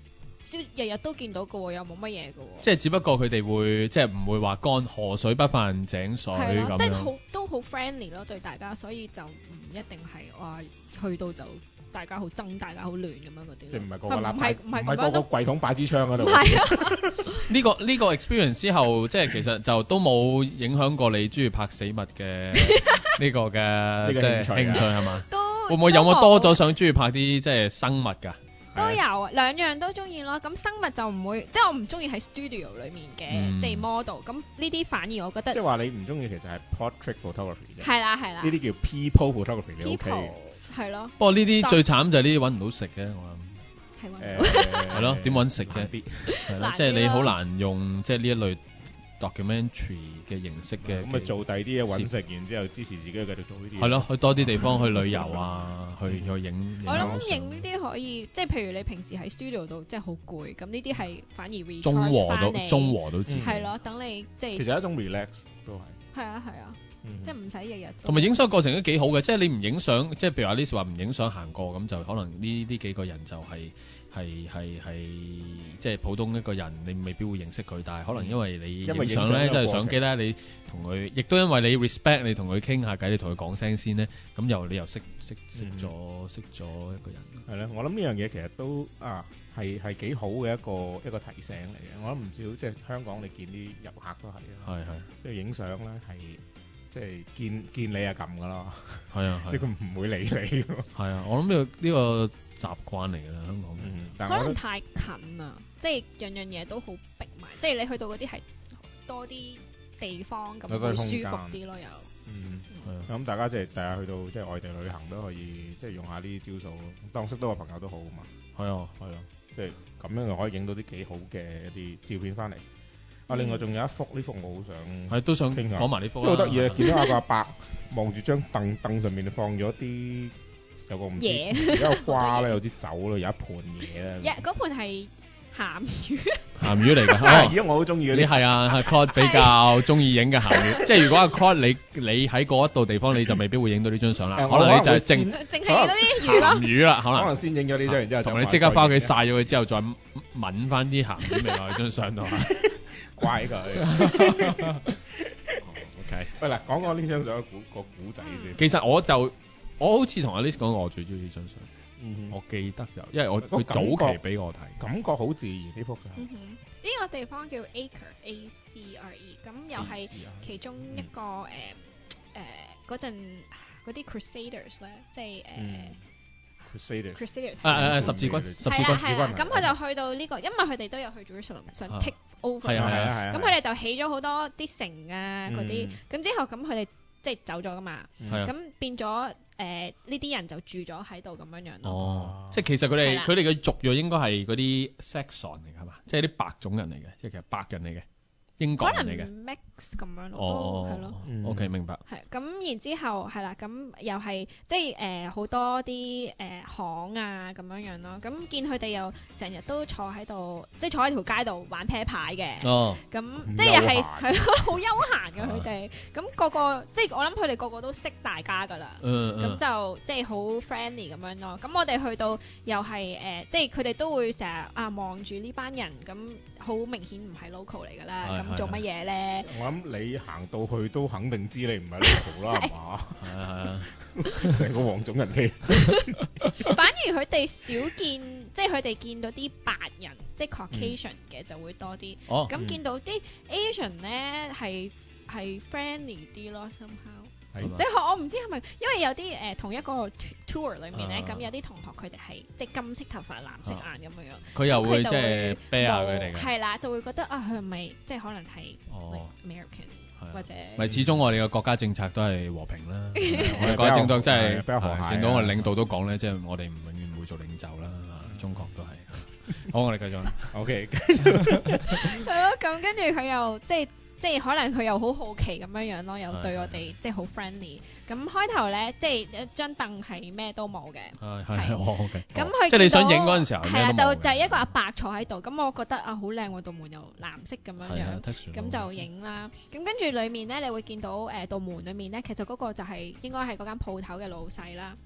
朝日日都見到嘅喎，又冇乜嘢嘅喎。 即係只不過佢哋會即係唔會話乾河水不犯井水係咯，即係咁樣。 好都好 friendly 咯，對大家，所以就唔一定係話去到就大家好憎，大家好亂咁樣嗰啲咯。 即係唔係個個唔立係唔係唔係個個咁樣咯。 櫃桶擺支槍喺度。 唔係啊， 呢個呢個 experience 之後，即係其實就都冇影響過你中意拍死物嘅呢個嘅呢個即係興趣啊興趣係嘛？ 都會唔會有冇多都咗想中意拍啲即係生物㗎？ 都有兩樣都中意咯。咁生物就唔會，即係我唔中意喺 studio 裡面嘅、 嗯即係 model。咁呢啲反而我覺得即係話你唔中意其實係 portrait photography 啫。 係啦係啦呢啲叫 people photography 你 OK 嘅。 ，people 係咯， 不過呢啲最慘就係呢啲揾唔到食嘅，我諗。 係喎。 誒係咯點搵食啫難啲係啦， 難啲即係你好啦難用即係呢一類 documentary 嘅形式嘅。 咁咪做第啲嘢揾食，然之後支持自己繼續做呢啲嘢。 係咯，去多啲地方去旅遊啊，去去影。 我諗影影呢啲可以，即係譬如你平時喺 studio 度即係好攰，咁呢啲係反而 recharge 中和到返你中和到自己。 係咯，等你即係其實係一種 relax 都係。 係啊係啊， 嗯即係唔使日日都。 同埋影相過程都幾好嘅，即係你唔影相，即係譬如話呢時話唔影相行過咁，就可能呢呢幾個人就係係係係即係普通一個人，你未必會認識佢，但係可能因為你因為影相咧，即係影相呢個過程相機咧，你同佢，亦都因為你 respect，你同佢傾下偈，你同佢講聲先咧，咁又你又識識識咗識咗一個人。 係咧，我諗呢樣嘢其實都啊係係幾好嘅一個一個提醒嚟嘅。我諗唔少即係香港你見啲遊客都係啊， 係係即係影相咧係即係見見你啊撳噶啦， 係啊係即係佢唔會理你㗎。 係啊，我諗呢個呢個習慣嚟㗎啦，香港。 嗯，但係我覺得可能太近啦，即係樣樣嘢都好逼埋，即係你去到嗰啲係多啲地方咁有個會舒空間服啲咯，又嗯。 係啊咁大家即係第日去到即係外地旅行都可以即係用下呢啲招數，當識到個朋友都好啊嘛。 係啊， 係咯，即係咁樣就可以影到啲幾好嘅一啲照片翻嚟。啊，另外仲有一幅呢幅我好想， 係都想傾下講埋呢幅啦。 因為好得意啊！見到有個阿伯望住張凳，凳上面放咗啲有個唔知嘢有個瓜咧，有啲酒咧，有一盤嘢咧。 一嗰盤係鹹魚， 鹹魚嚟㗎。 啊！ 哦而家我好中意嗰啲。 你係啊，係 Claude 比較中意影嘅鹹魚，即係如果阿 Claude 你你喺嗰一度地方，你就未必會影到呢張相啦， 誒可能你就係正淨淨係嗰啲魚咯鹹。魚啦，可能可能先影咗呢張，然之後就同你即刻翻屋企晒咗佢之後，再抿翻啲鹹魚味落去張相度。 怪佢。 哦 OK， 喂嗱，講講呢張相個古個古仔先。 其實我就我好似同阿 Liz 講過，我最中意呢張相， 嗯我記得就因為我個佢早感覺期俾我睇。 感覺好自然呢幅相。 嗯哼，呢個地方叫 Acre A C R E，咁又係其中一個誒誒嗰陣嗰啲 Crusaders 咧，即係誒。 Crusaders。 Crusaders 誒誒誒十字軍，十字軍係啦係啦，咁佢軍就去到呢個，因為佢哋都有去 Jerusalem 想 take over， 係啊係啊係啊。 咁佢哋就起咗好多啲城啊嗰啲，咁之後咁佢哋即係走咗噶嘛， 係啊。 咁變咗誒呢啲人就住咗喺度咁樣樣咯。 哦，即係其實佢哋係啦佢哋嘅族裔應該係嗰啲 Saxon 嚟㗎係嘛？即係啲白種人嚟嘅，即係其實白人嚟嘅，英國可人嚟嘅。 能 mix 咁樣咯， 哦， 係咯。 嗯 OK 明白。 係咁，然之後係啦，咁又係即係誒好多啲誒、呃、行啊咁樣樣咯。咁見佢哋又成日都坐喺度，即係坐喺條街度玩啤牌嘅。 哦， 咁咁即係又係悠閒係咯，好悠閒嘅佢哋。咁個個即係我諗佢哋個個都識大家㗎啦。 嗯咁就即係好 friendly 咁樣咯。咁我哋去到又係誒，即係佢哋都會成日啊望住呢班人，咁好明顯唔係 local 嚟㗎啦。 係咁做乜嘢咧？ 我諗你行到去都肯定知你唔係 local 啦，係嘛？ 係啊係啊。 成個黃種人企。 反而佢哋少見，即係佢哋見到啲白人，即係 Caucasian 嘅就會多啲。 哦， 咁見到啲 Asian 咧係係 friendly 啲咯，somehow。 係即係我唔知係咪，因為有啲誒同一個 tour 裏面咧， 啊咁有啲同學佢哋係即係金色頭髮、藍色眼咁樣樣。 佢又會即佢就會係啤下佢哋嘅。 係啦，就會覺得啊，佢係咪即係可能係哦 like American 係啊或者咪始終我哋嘅國家政策都係和平啦， 係我哋國家政策真係係比較和諧啊見到我哋領導都講咧，即係我哋唔永遠唔會做領袖啦，中國都係。好，我哋繼續啦。 OK， 係咯，咁跟住佢又即係即係可能佢又好好奇咁樣樣咯，又對我哋即係好 friendly。咁開頭咧，即係一張凳係咩都冇嘅。 係係，哦 OK。 咁佢即係你想見到影嗰陣時候係啊， 咩都冇嘅就就係一個阿伯坐喺度。咁我覺得啊，好靚喎，道門又藍色咁樣係啊樣。 ，texture 咁就影啦。咁跟住裡面咧，你會見到誒道門裡面咧，其實嗰個就係應該係嗰間鋪頭嘅老細啦。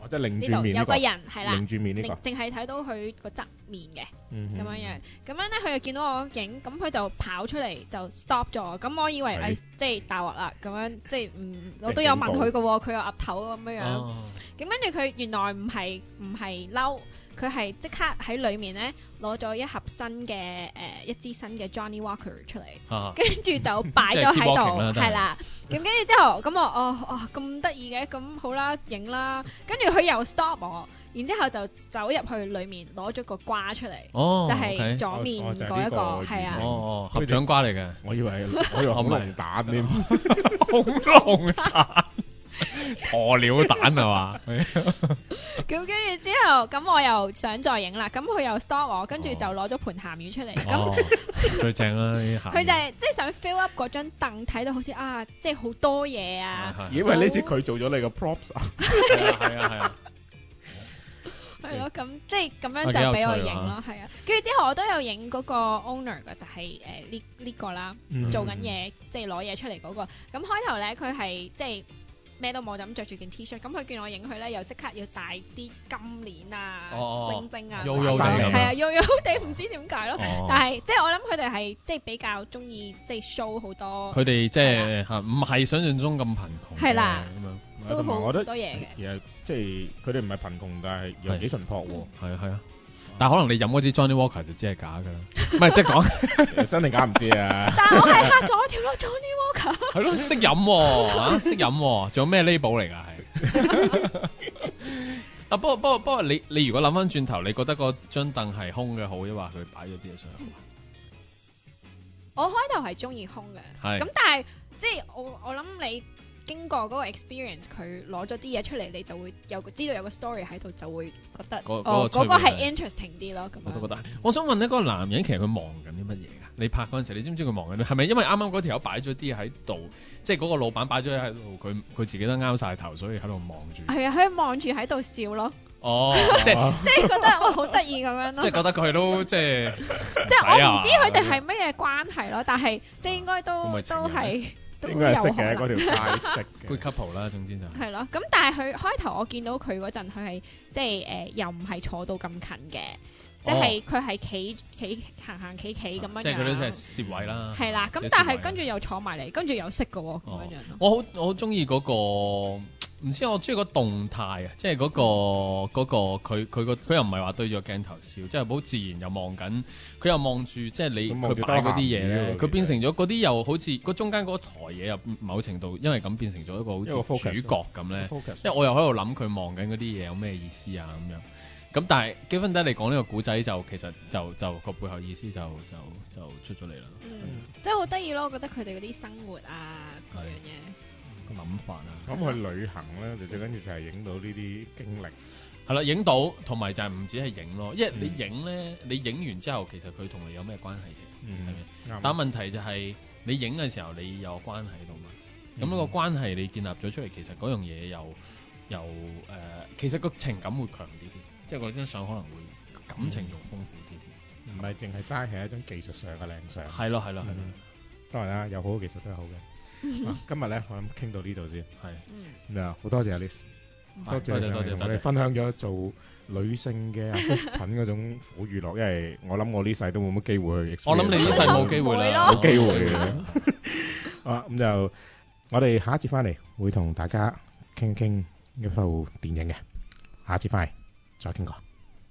哦，即係擰呢度住面呢個有個人係啦， 擰住面呢個， 淨係睇到佢個側面嘅。 嗯咁樣樣，咁樣咧佢就見到我影，咁佢就跑出嚟就 stop 咗，咁我以為係誒即係大鑊啦，咁樣即係唔，我都有問佢嘅喎，佢又岌頭咁樣樣， 哦咁跟住佢原來唔係唔係嬲，佢係即刻喺裡面咧攞咗一盒新嘅誒一支新嘅 Johnny Walker 出嚟， 啊跟住就擺咗喺即係 keep walking 啦度， 都係係啦，咁跟住之後咁我哦哦咁得意嘅，咁好啦影啦，跟住佢又 stop 我。然之後就走入去裡面攞咗個瓜出嚟， 哦就係 OK 左面哦就係嗰一個， 呢個係啊哦，哦，合掌瓜嚟嘅， 我以為我以為恐龍蛋添， 恐龍蛋，鴕鳥蛋係嘛？ 咁跟住之後，咁我又想再影啦，咁佢又 stop 我，跟住就攞咗盤鹹魚出嚟，咁哦，最正啦呢啲鹹魚佢就係即係想 fill up 嗰張凳，睇到好似啊，即係好多嘢啊， 係係以為呢次佢做咗你個 props 啊， 係啊係啊係啊， 係咯，咁即係咁樣啊幾有就俾我趣啊影咯，係啊，跟住之後我都有影嗰個 owner 嘅，就係誒呢呢個啦， 嗯做緊嘢即係攞嘢出嚟嗰個，咁開頭咧佢係即係。咩都冇就咁着住件 T-shirt，咁佢見我影佢咧，又即刻要戴啲金鏈啊、 哦鈴鈴啊， 悠悠地咁係啊，悠悠地唔知點解咯。 哦但係即係我諗佢哋係即係比較中意即係 show 好多， 佢哋即係嚇唔係想象中咁貧窮嘅係啦咁樣， 都好同埋我覺得多嘢嘅。 而係即係佢哋唔係貧窮，但係又幾淳樸喎。 係啊係啊，但係可能你飲嗰支 Johnny Walker 就只係假㗎啦，唔係即係講真定假唔知啊。 但係我係嚇咗條咯 Johnny Walker。 係咯，識飲喎嚇，識飲喎，仲有咩 label 嚟㗎係？啊不過不過不過你你如果諗翻轉頭，你覺得嗰張凳係空嘅好，抑或佢擺咗啲嘢上去？ 我開頭係中意空嘅， 係咁但係即係我我諗你經過嗰個 experience，佢攞咗啲嘢出嚟，你就會有個知道有個 story 喺度，就會覺得嗰哦嗰個嗰個係趣味 interesting 啲咯。咁樣我都覺得。我想問呢嗰個男人其實佢忙緊啲乜嘢㗎？你拍嗰陣時，你知唔知佢忙緊啲？係咪因為啱啱嗰條友擺咗啲嘢喺度，即係嗰個老闆擺咗嘢喺度，佢佢自己都拗晒頭，所以喺度望住。 係啊，佢望住喺度笑咯， 哦，即係即係覺得哇好得意咁樣咯。 即係覺得佢都即係即係我唔知佢哋係係乜嘢關係咯，但係即係應該都會唔會情人都係都應該係識有可能嘅，嗰條街識 good 嘅。 couple 啦，總之就係係咯，咁但係佢開頭我見到佢嗰陣，佢係即係誒又唔係坐到咁近嘅，即係佢係企企行行企企咁樣樣。 即係佢都係攝位啦。 係啦，咁寫但係攝位跟住又坐埋嚟，跟住又識嘅喎，咁哦樣樣咯。 我好我好中意嗰個，唔知我中意個動態啊，即係嗰個嗰個佢佢個佢又唔係話對住個鏡頭笑，即係好自然又望緊，佢又望住即係你咁望住佢擺嗰啲嘢咧， 兜鹹魚喎佢變成咗嗰啲又好似嗰中間嗰台嘢又某程度因為咁變成咗一個一個好似 focus 主角咁咧， focus 即係我又喺度諗佢望緊嗰啲嘢有咩意思啊咁樣。咁但係基芬迪你講呢個古仔就其實就就個背後意思就就就出咗嚟啦， 嗯，即係好得意咯，我覺得佢哋嗰啲生活啊嗰樣嘢。 個諗法啊。 咁去旅行咧，就最緊要就係影到呢啲經歷。 係啦，影到同埋就係唔止係影咯，因為你嗯影咧，你影完之後其實佢同你有咩關係嘅？ 嗯係咪？ 啱。 但問題就係你影嘅時候你有關係喺度嘛？咁、 嗯個關係你建立咗出嚟，其實嗰樣嘢又又誒、呃，其實個情感會強啲啲，即係嗰張相可能會感情仲豐富啲啲。 唔係淨係齋係一種技術上嘅靚相。 係咯係咯係咯， 嗯當然啦，有好嘅技術都係好嘅。啊今日咧，我諗傾到呢度先。 係嗯， 咁啊，好多謝阿 Liz，多謝多謝多謝上嚟同我哋分享咗做女性嘅 assistant 嗰種苦與樂，因為我諗我呢世都冇乜機會去 experience。 我諗你呢世冇機會啦， 冇冇機會嘅。啊，咁就我哋下一節翻嚟會同大家傾一傾一套電影嘅，下一節翻嚟再傾過。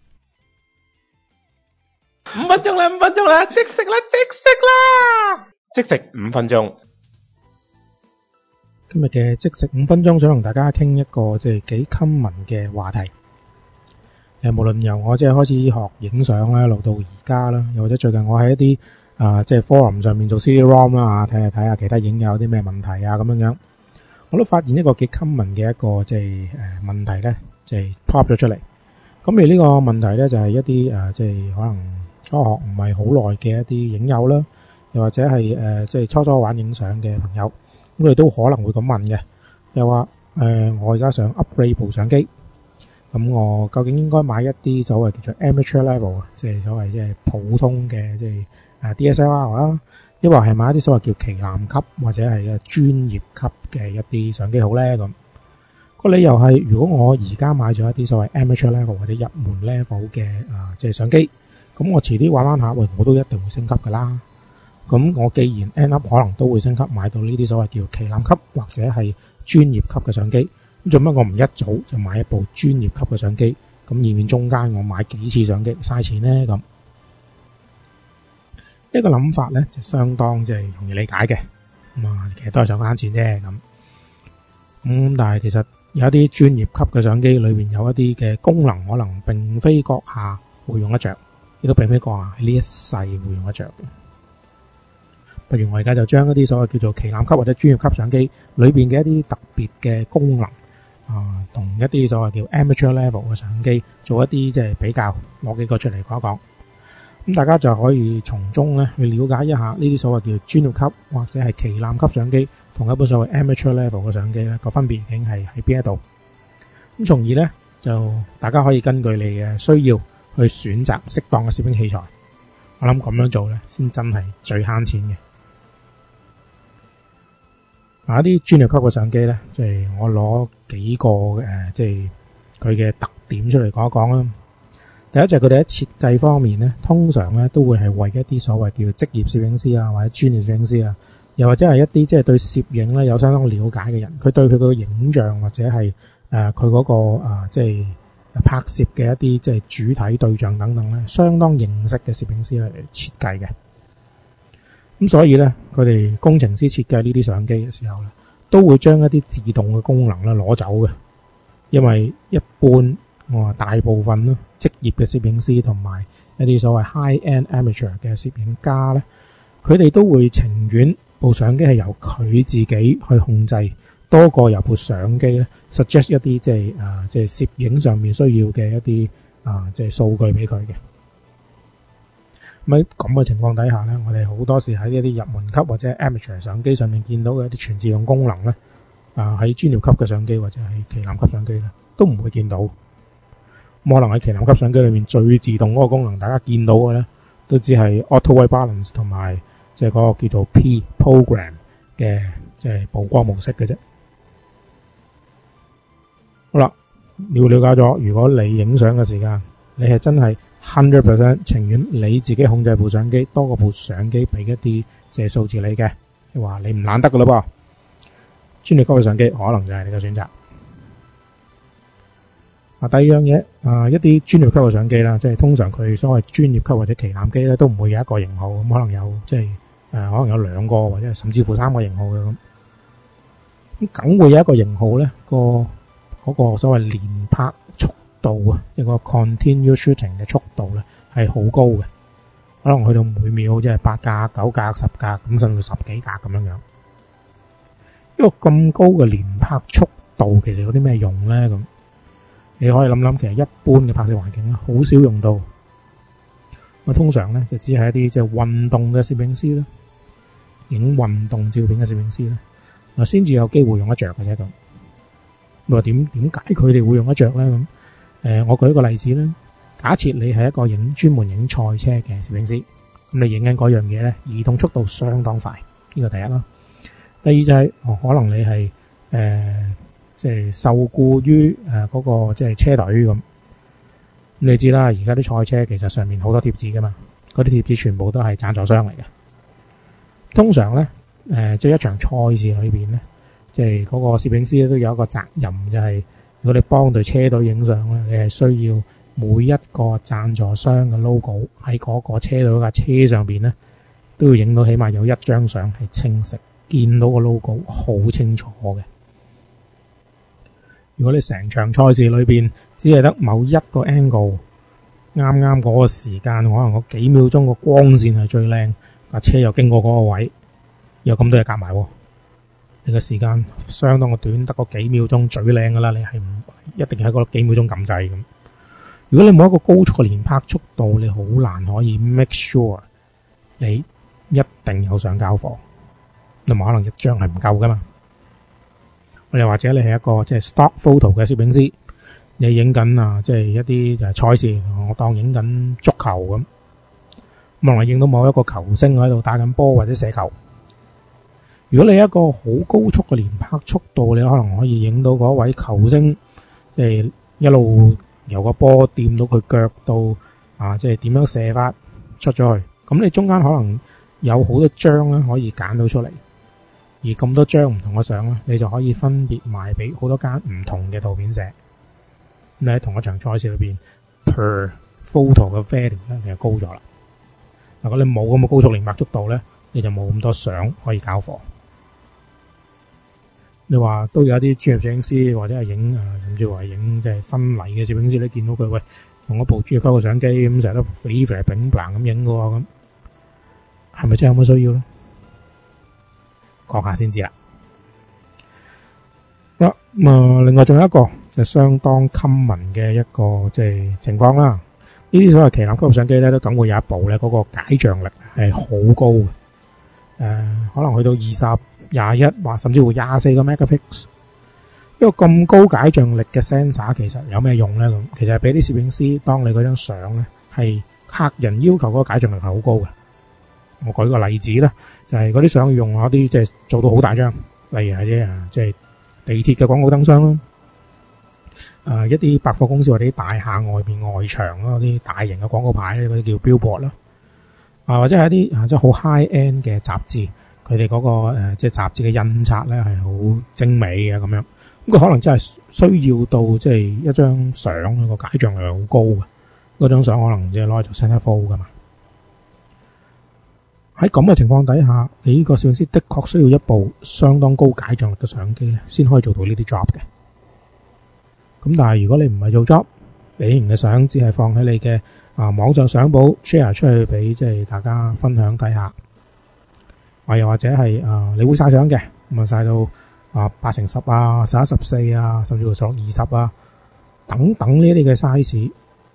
五分鐘啦，五分鐘啦，即食啦，即食啦，即食五分鐘。今日嘅即食五分鐘，想同大家傾一個即係幾 common 嘅話題。誒，無論由我即係開始學影相啦，一路到而家啦，又或者最近我喺一啲啊即係 forum 上面做 C D-ROM 啦嚇，睇下睇下其他影友有啲咩問題啊咁樣樣，我都發現一個幾 common 嘅一個即係誒問題咧，即係 pop 咗出嚟。咁而呢個問題咧就係一啲誒即係可能初學唔係好耐嘅一啲影友啦，又或者係誒即係初初玩影相嘅朋友，咁佢都可能會咁問嘅，又話誒我而家想 upgrade 部相機。咁我究竟應該買一啲所謂叫做 amateur level 啊，即係所謂即係普通嘅即係誒 D S L R 啦，抑或係買一啲所謂叫旗艦級或者係嘅專業級嘅一啲相機好咧咁？ 個理由係，如果我而家買咗一啲所謂 amateur level 或者入門 level 嘅啊，即係相機，咁我遲啲玩玩下，喂，我都一定會升級㗎啦。咁我既然 end up 可能都會升級，買到呢啲所謂叫旗艦級或者係專業級嘅相機，咁做乜我唔一早就買一部專業級嘅相機？咁以免中間我買幾次相機嘥錢呢？咁呢個諗法咧就相當即係容易理解嘅。咁啊，其實都係想慳錢啫咁。咁但係其實有一啲專業級嘅相機裏面有一啲嘅功能，可能並非閣下會用得着，亦都並非閣下喺呢一世會用得着嘅。不如我而家就將一啲所謂叫做旗艦級或者專業級相機裏邊嘅一啲特別嘅功能啊，同一啲所謂叫 amateur level 嘅相機做一啲即係比較，攞幾個出嚟講一講。咁大家就可以從中咧去了解一下呢啲所謂叫專業級或者係旗艦級相機同一般所謂 amateur level 嘅相機咧個分別究竟係喺邊一度。咁從而咧就大家可以根據你嘅需要去選擇適當嘅攝影器材。我諗咁樣做咧先真係最慳錢嘅。嗱，一啲專業級嘅相機咧，即係我攞幾個誒，即係佢嘅特點出嚟講一講啦。第一就係佢哋喺設計方面咧，通常咧都會係為一啲所謂叫職業攝影師啊，或者專業攝影師啊，又或者係一啲即係對攝影咧有相當了解嘅人，佢對佢個影像或者係誒佢嗰個啊即係拍攝嘅一啲即係主體對象等等咧，相當認識嘅攝影師嚟設計嘅。咁所以咧，佢哋工程師設計呢啲相機嘅時候咧，都會將一啲自動嘅功能咧攞走嘅，因為一般我話大部分咯職業嘅攝影師同埋一啲所謂 high-end amateur 嘅攝影家咧，佢哋都會情願部相機係由佢自己去控制，多過由部相機咧 suggest 一啲即係啊即係攝影上面需要嘅一啲啊即係數據俾佢嘅。咁喺咁嘅情況底下咧，我哋好多時喺一啲入門級或者 amateur 相機上面見到嘅一啲全自動功能咧，啊喺專業級嘅相機或者係旗艦級相機咧，都唔會見到。咁可能喺旗艦級相機裏面最自動嗰個功能，大家見到嘅咧，都只係 auto white balance 同埋即係嗰個叫做 P program 嘅即係曝光模式嘅啫。好啦，了了解咗，如果你影相嘅時間，你係真係hundred percent 情願你自己控制部相機，多過部相機俾一啲即係數字你嘅，即係話你唔懶得噶啦噃。專業級嘅相機可能就係你嘅選擇。啊，第二樣嘢啊，一啲專業級嘅相機啦，即係通常佢所謂專業級或者旗艦機咧，都唔會有一個型號，咁可能有即係誒、呃，可能有兩個或者甚至乎三個型號嘅咁。咁梗會有一個型號咧，個嗰、嗰個所謂連拍速度啊，一個 continuous shooting 嘅速度咧係好高嘅，可能去到每秒即係八格、九格、十格咁，甚至十幾格咁樣樣。呢個咁高嘅連拍速度其實有啲咩用咧？咁你可以諗諗，其實一般嘅拍攝環境咧，好少用到。我通常咧就只係一啲即係運動嘅攝影師咧，影運動照片嘅攝影師咧，嗱先至有機會用得着嘅啫咁。你話點點解佢哋會用得着咧？咁誒，我舉一個例子啦。假設你係一個影專門影賽車嘅攝影師，咁你影緊嗰樣嘢咧，移動速度相當快，呢個第一啦。第二就係、是哦、可能你係誒即係受僱於誒嗰個即係車隊咁。你知啦，而家啲賽車其實上面好多貼紙噶嘛，嗰啲貼紙全部都係贊助商嚟嘅。通常咧誒即係一場賽事裏邊咧，即係嗰個攝影師都有一個責任，就係、是、如果你幫隊車隊影相咧，你係需要每一個贊助商嘅 logo 喺嗰個車隊嗰架車上邊咧，都要影到起碼有一張相係清晰，見到個 logo 好清楚嘅。如果你成場賽事裏邊只係得某一個 angle 啱啱嗰個時間，可能嗰幾秒鐘個光線係最靚，架車又經過嗰個位，有咁多嘢夾埋，你個時間相當嘅短，得個幾秒鐘最靚噶啦，你係唔一定喺嗰幾秒鐘撳掣咁。如果你冇一個高速嘅連拍速度，你好難可以 make sure 你一定有相交貨，咁可能一張係唔夠噶嘛。又或者你係一個即係 stock photo 嘅攝影師，你影緊啊，即係一啲就係賽事，我當影緊足球咁，可能影到某一個球星喺度打緊波或者射球。 如果你一個好高速嘅連拍速度，你可能可以影到嗰位球星，即係一路由個波掂到佢腳到啊，即係點樣射法出咗去。咁你中間可能有好多張咧可以揀到出嚟，而咁多張唔同嘅相咧，你就可以分別賣俾好多間唔同嘅圖片社。咁你喺同一場賽事裏邊 per photo 嘅 value 咧，你就高咗啦。如果你冇咁嘅高速連拍速度咧，你就冇咁多相可以交貨。你話都有一啲專業攝影師或者係影誒，甚至乎係影即係婚禮嘅攝影師，你見到佢喂用一部專業級嘅相機咁成日都飛飛炳炳咁影嘅喎，咁係咪真係有乜需要咧？講下先知啦。好啦，咁啊，另外仲有一個就相當 common 嘅一個即係情況啦。呢啲所謂旗艦級嘅相機咧，都梗會有一部咧，嗰個解像力係好高嘅。誒、呃，可能去到二十、廿一或甚至乎廿四個 megapixel。一個咁高解像力嘅 sensor 其實有咩用咧？咁其實係俾啲攝影師，當你嗰張相咧係客人要求嗰個解像力係好高嘅。我舉個例子啦，就係嗰啲相要用嗰啲即係做到好大張，例如係啲啊即係地鐵嘅廣告燈箱啦。誒、呃、一啲百貨公司或者啲大廈外邊外牆嗰啲大型嘅廣告牌咧，嗰啲叫 billboard 啦。啊，或者係一啲啊即係好 high end 嘅雜誌，佢哋嗰個誒、呃、即係雜誌嘅印刷咧係好精美嘅咁樣。咁佢可能真係需要到即係一張相個解像力好高嘅，嗰張相可能即係攞嚟做 centerfold 噶嘛。喺咁嘅情況底下，你呢個攝影師的確需要一部相當高解像力嘅相機咧，先可以做到呢啲 job 嘅。咁但係如果你唔係做 job，你影嘅相只係放喺你嘅啊網上相簿 share 出去俾即係大家分享睇下，啊又或者係啊你會曬相嘅，咁啊曬到啊八乘十啊、十一十四啊，甚至乎十六二十啊等等呢啲嘅 size，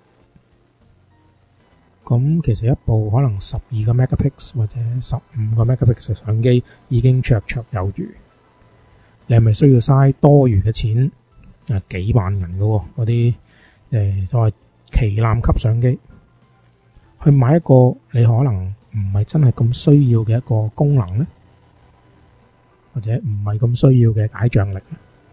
咁其實一部可能十二個 megapixel 或者十五個 megapixel 相機已經綽綽有餘。你係咪需要嘥多餘嘅錢？啊，幾萬銀嘅喎，嗰啲誒所謂旗艦級相機，去買一個你可能唔係真係咁需要嘅一個功能咧，或者唔係咁需要嘅解像力。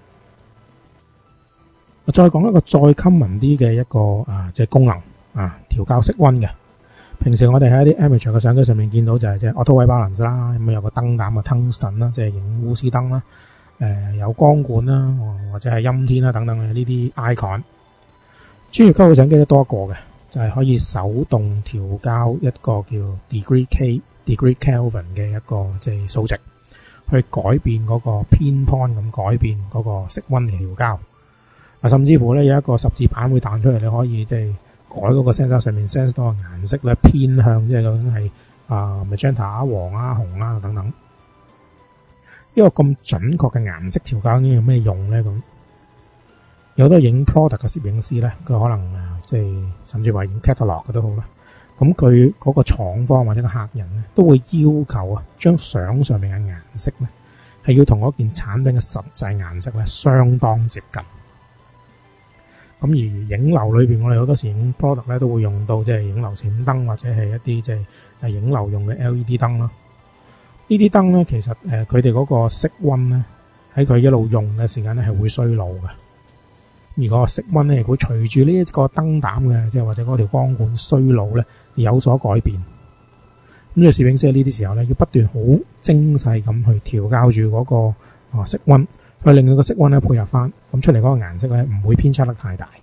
我再講一個再 common 啲嘅一個啊，即係功能啊，調校色溫嘅。平時我哋喺一啲 amateur 嘅相機上面見到就係即係 auto white balance 啦，咁有個燈膽嘅 tungsten 啦，即係影鎢絲燈啦。誒、呃、有光管啦，或者係陰天啦等等嘅呢啲 icon。專業級嘅相機咧多一個嘅，就係、是、可以手動調校一個叫 degree K degree Kelvin 嘅一個即係數值，去改變嗰個 pinpoint 咁改變嗰個色溫嘅調校。啊，甚至乎咧有一個十字板會彈出嚟，你可以即係改嗰個 sensor 上面 sense 到嘅顏色咧偏向，即係究竟係啊 magenta 黃啊紅啊等等。一個咁準確嘅顏色調校應該有咩用咧？咁有好多影 product 嘅攝影師咧，佢可能誒即係甚至話影 catalog 嘅都好啦。咁佢嗰個廠方或者個客人咧，都會要求啊，將相上面嘅顏色咧係要同嗰件產品嘅實際顏色咧相當接近。咁而影樓裏邊，我哋好多時影 product 咧都會用到即係影樓閃燈或者係一啲即係係影樓用嘅 L E D 燈啦。呢啲燈咧，其實誒佢哋嗰個色溫咧，喺佢一路用嘅時間咧係會衰老嘅。而個色溫咧，如果隨住呢一個燈膽嘅，即係或者嗰條光管衰老咧，而有所改變。咁所以攝影師喺呢啲時候咧，要不斷好精細咁去調校住嗰個啊色溫，去令佢個色溫咧配合翻，咁出嚟嗰個顏色咧唔會偏差得太大。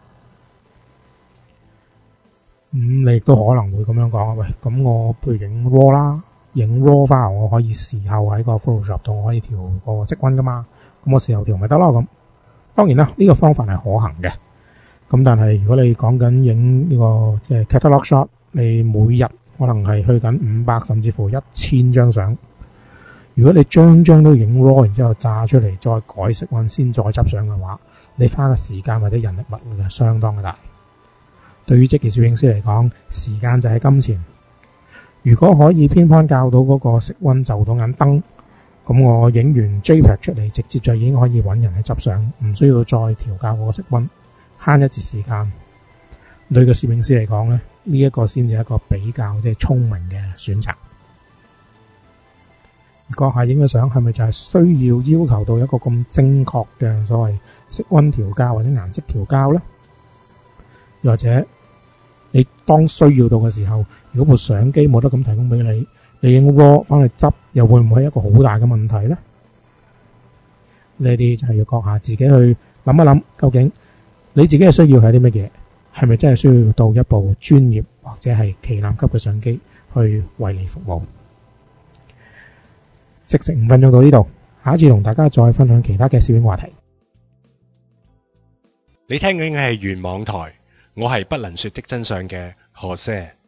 咁、嗯、你亦都可能會咁樣講啊，喂，咁我譬如影 raw 啦。影 raw file 我可以事後喺個 Photoshop 度我可以調個色溫噶嘛，咁我事後調咪得咯咁。當然啦，呢、這個方法係可行嘅。咁但係如果你講緊影呢個即係 catalog shot，你每日可能係去緊五百甚至乎一千張相。如果你張張都影 raw， 然之後炸出嚟再改色溫先再執相嘅話，你花嘅時間或者人力物力係相當嘅大。對於職業攝影師嚟講，時間就係金錢。如果可以偏偏校到嗰個色溫就到眼燈，咁我影完 JPEG 出嚟，直接就已經可以揾人去執相，唔需要再調校嗰個色溫，慳一截時間。對個攝影師嚟講咧，呢、這、一個先至係一個比較即係聰明嘅選擇。 閣下影嘅相係咪就係需要要求到一個咁精確嘅所謂色溫調校或者顏色調校呢？又或者你當需要到嘅時候，如果部相機冇得咁提供俾你，你影 RAW 翻去執，又會唔會係一個好大嘅問題呢？呢啲就係要閣下自己去諗一諗，究竟你自己嘅需要係啲乜嘢？係咪真係需要到一部專業或者係旗艦級嘅相機去為你服務？食食五分鐘到呢度，下一次同大家再分享其他嘅攝影話題。 你聽緊嘅係原網台，我係不能說的真相嘅何些。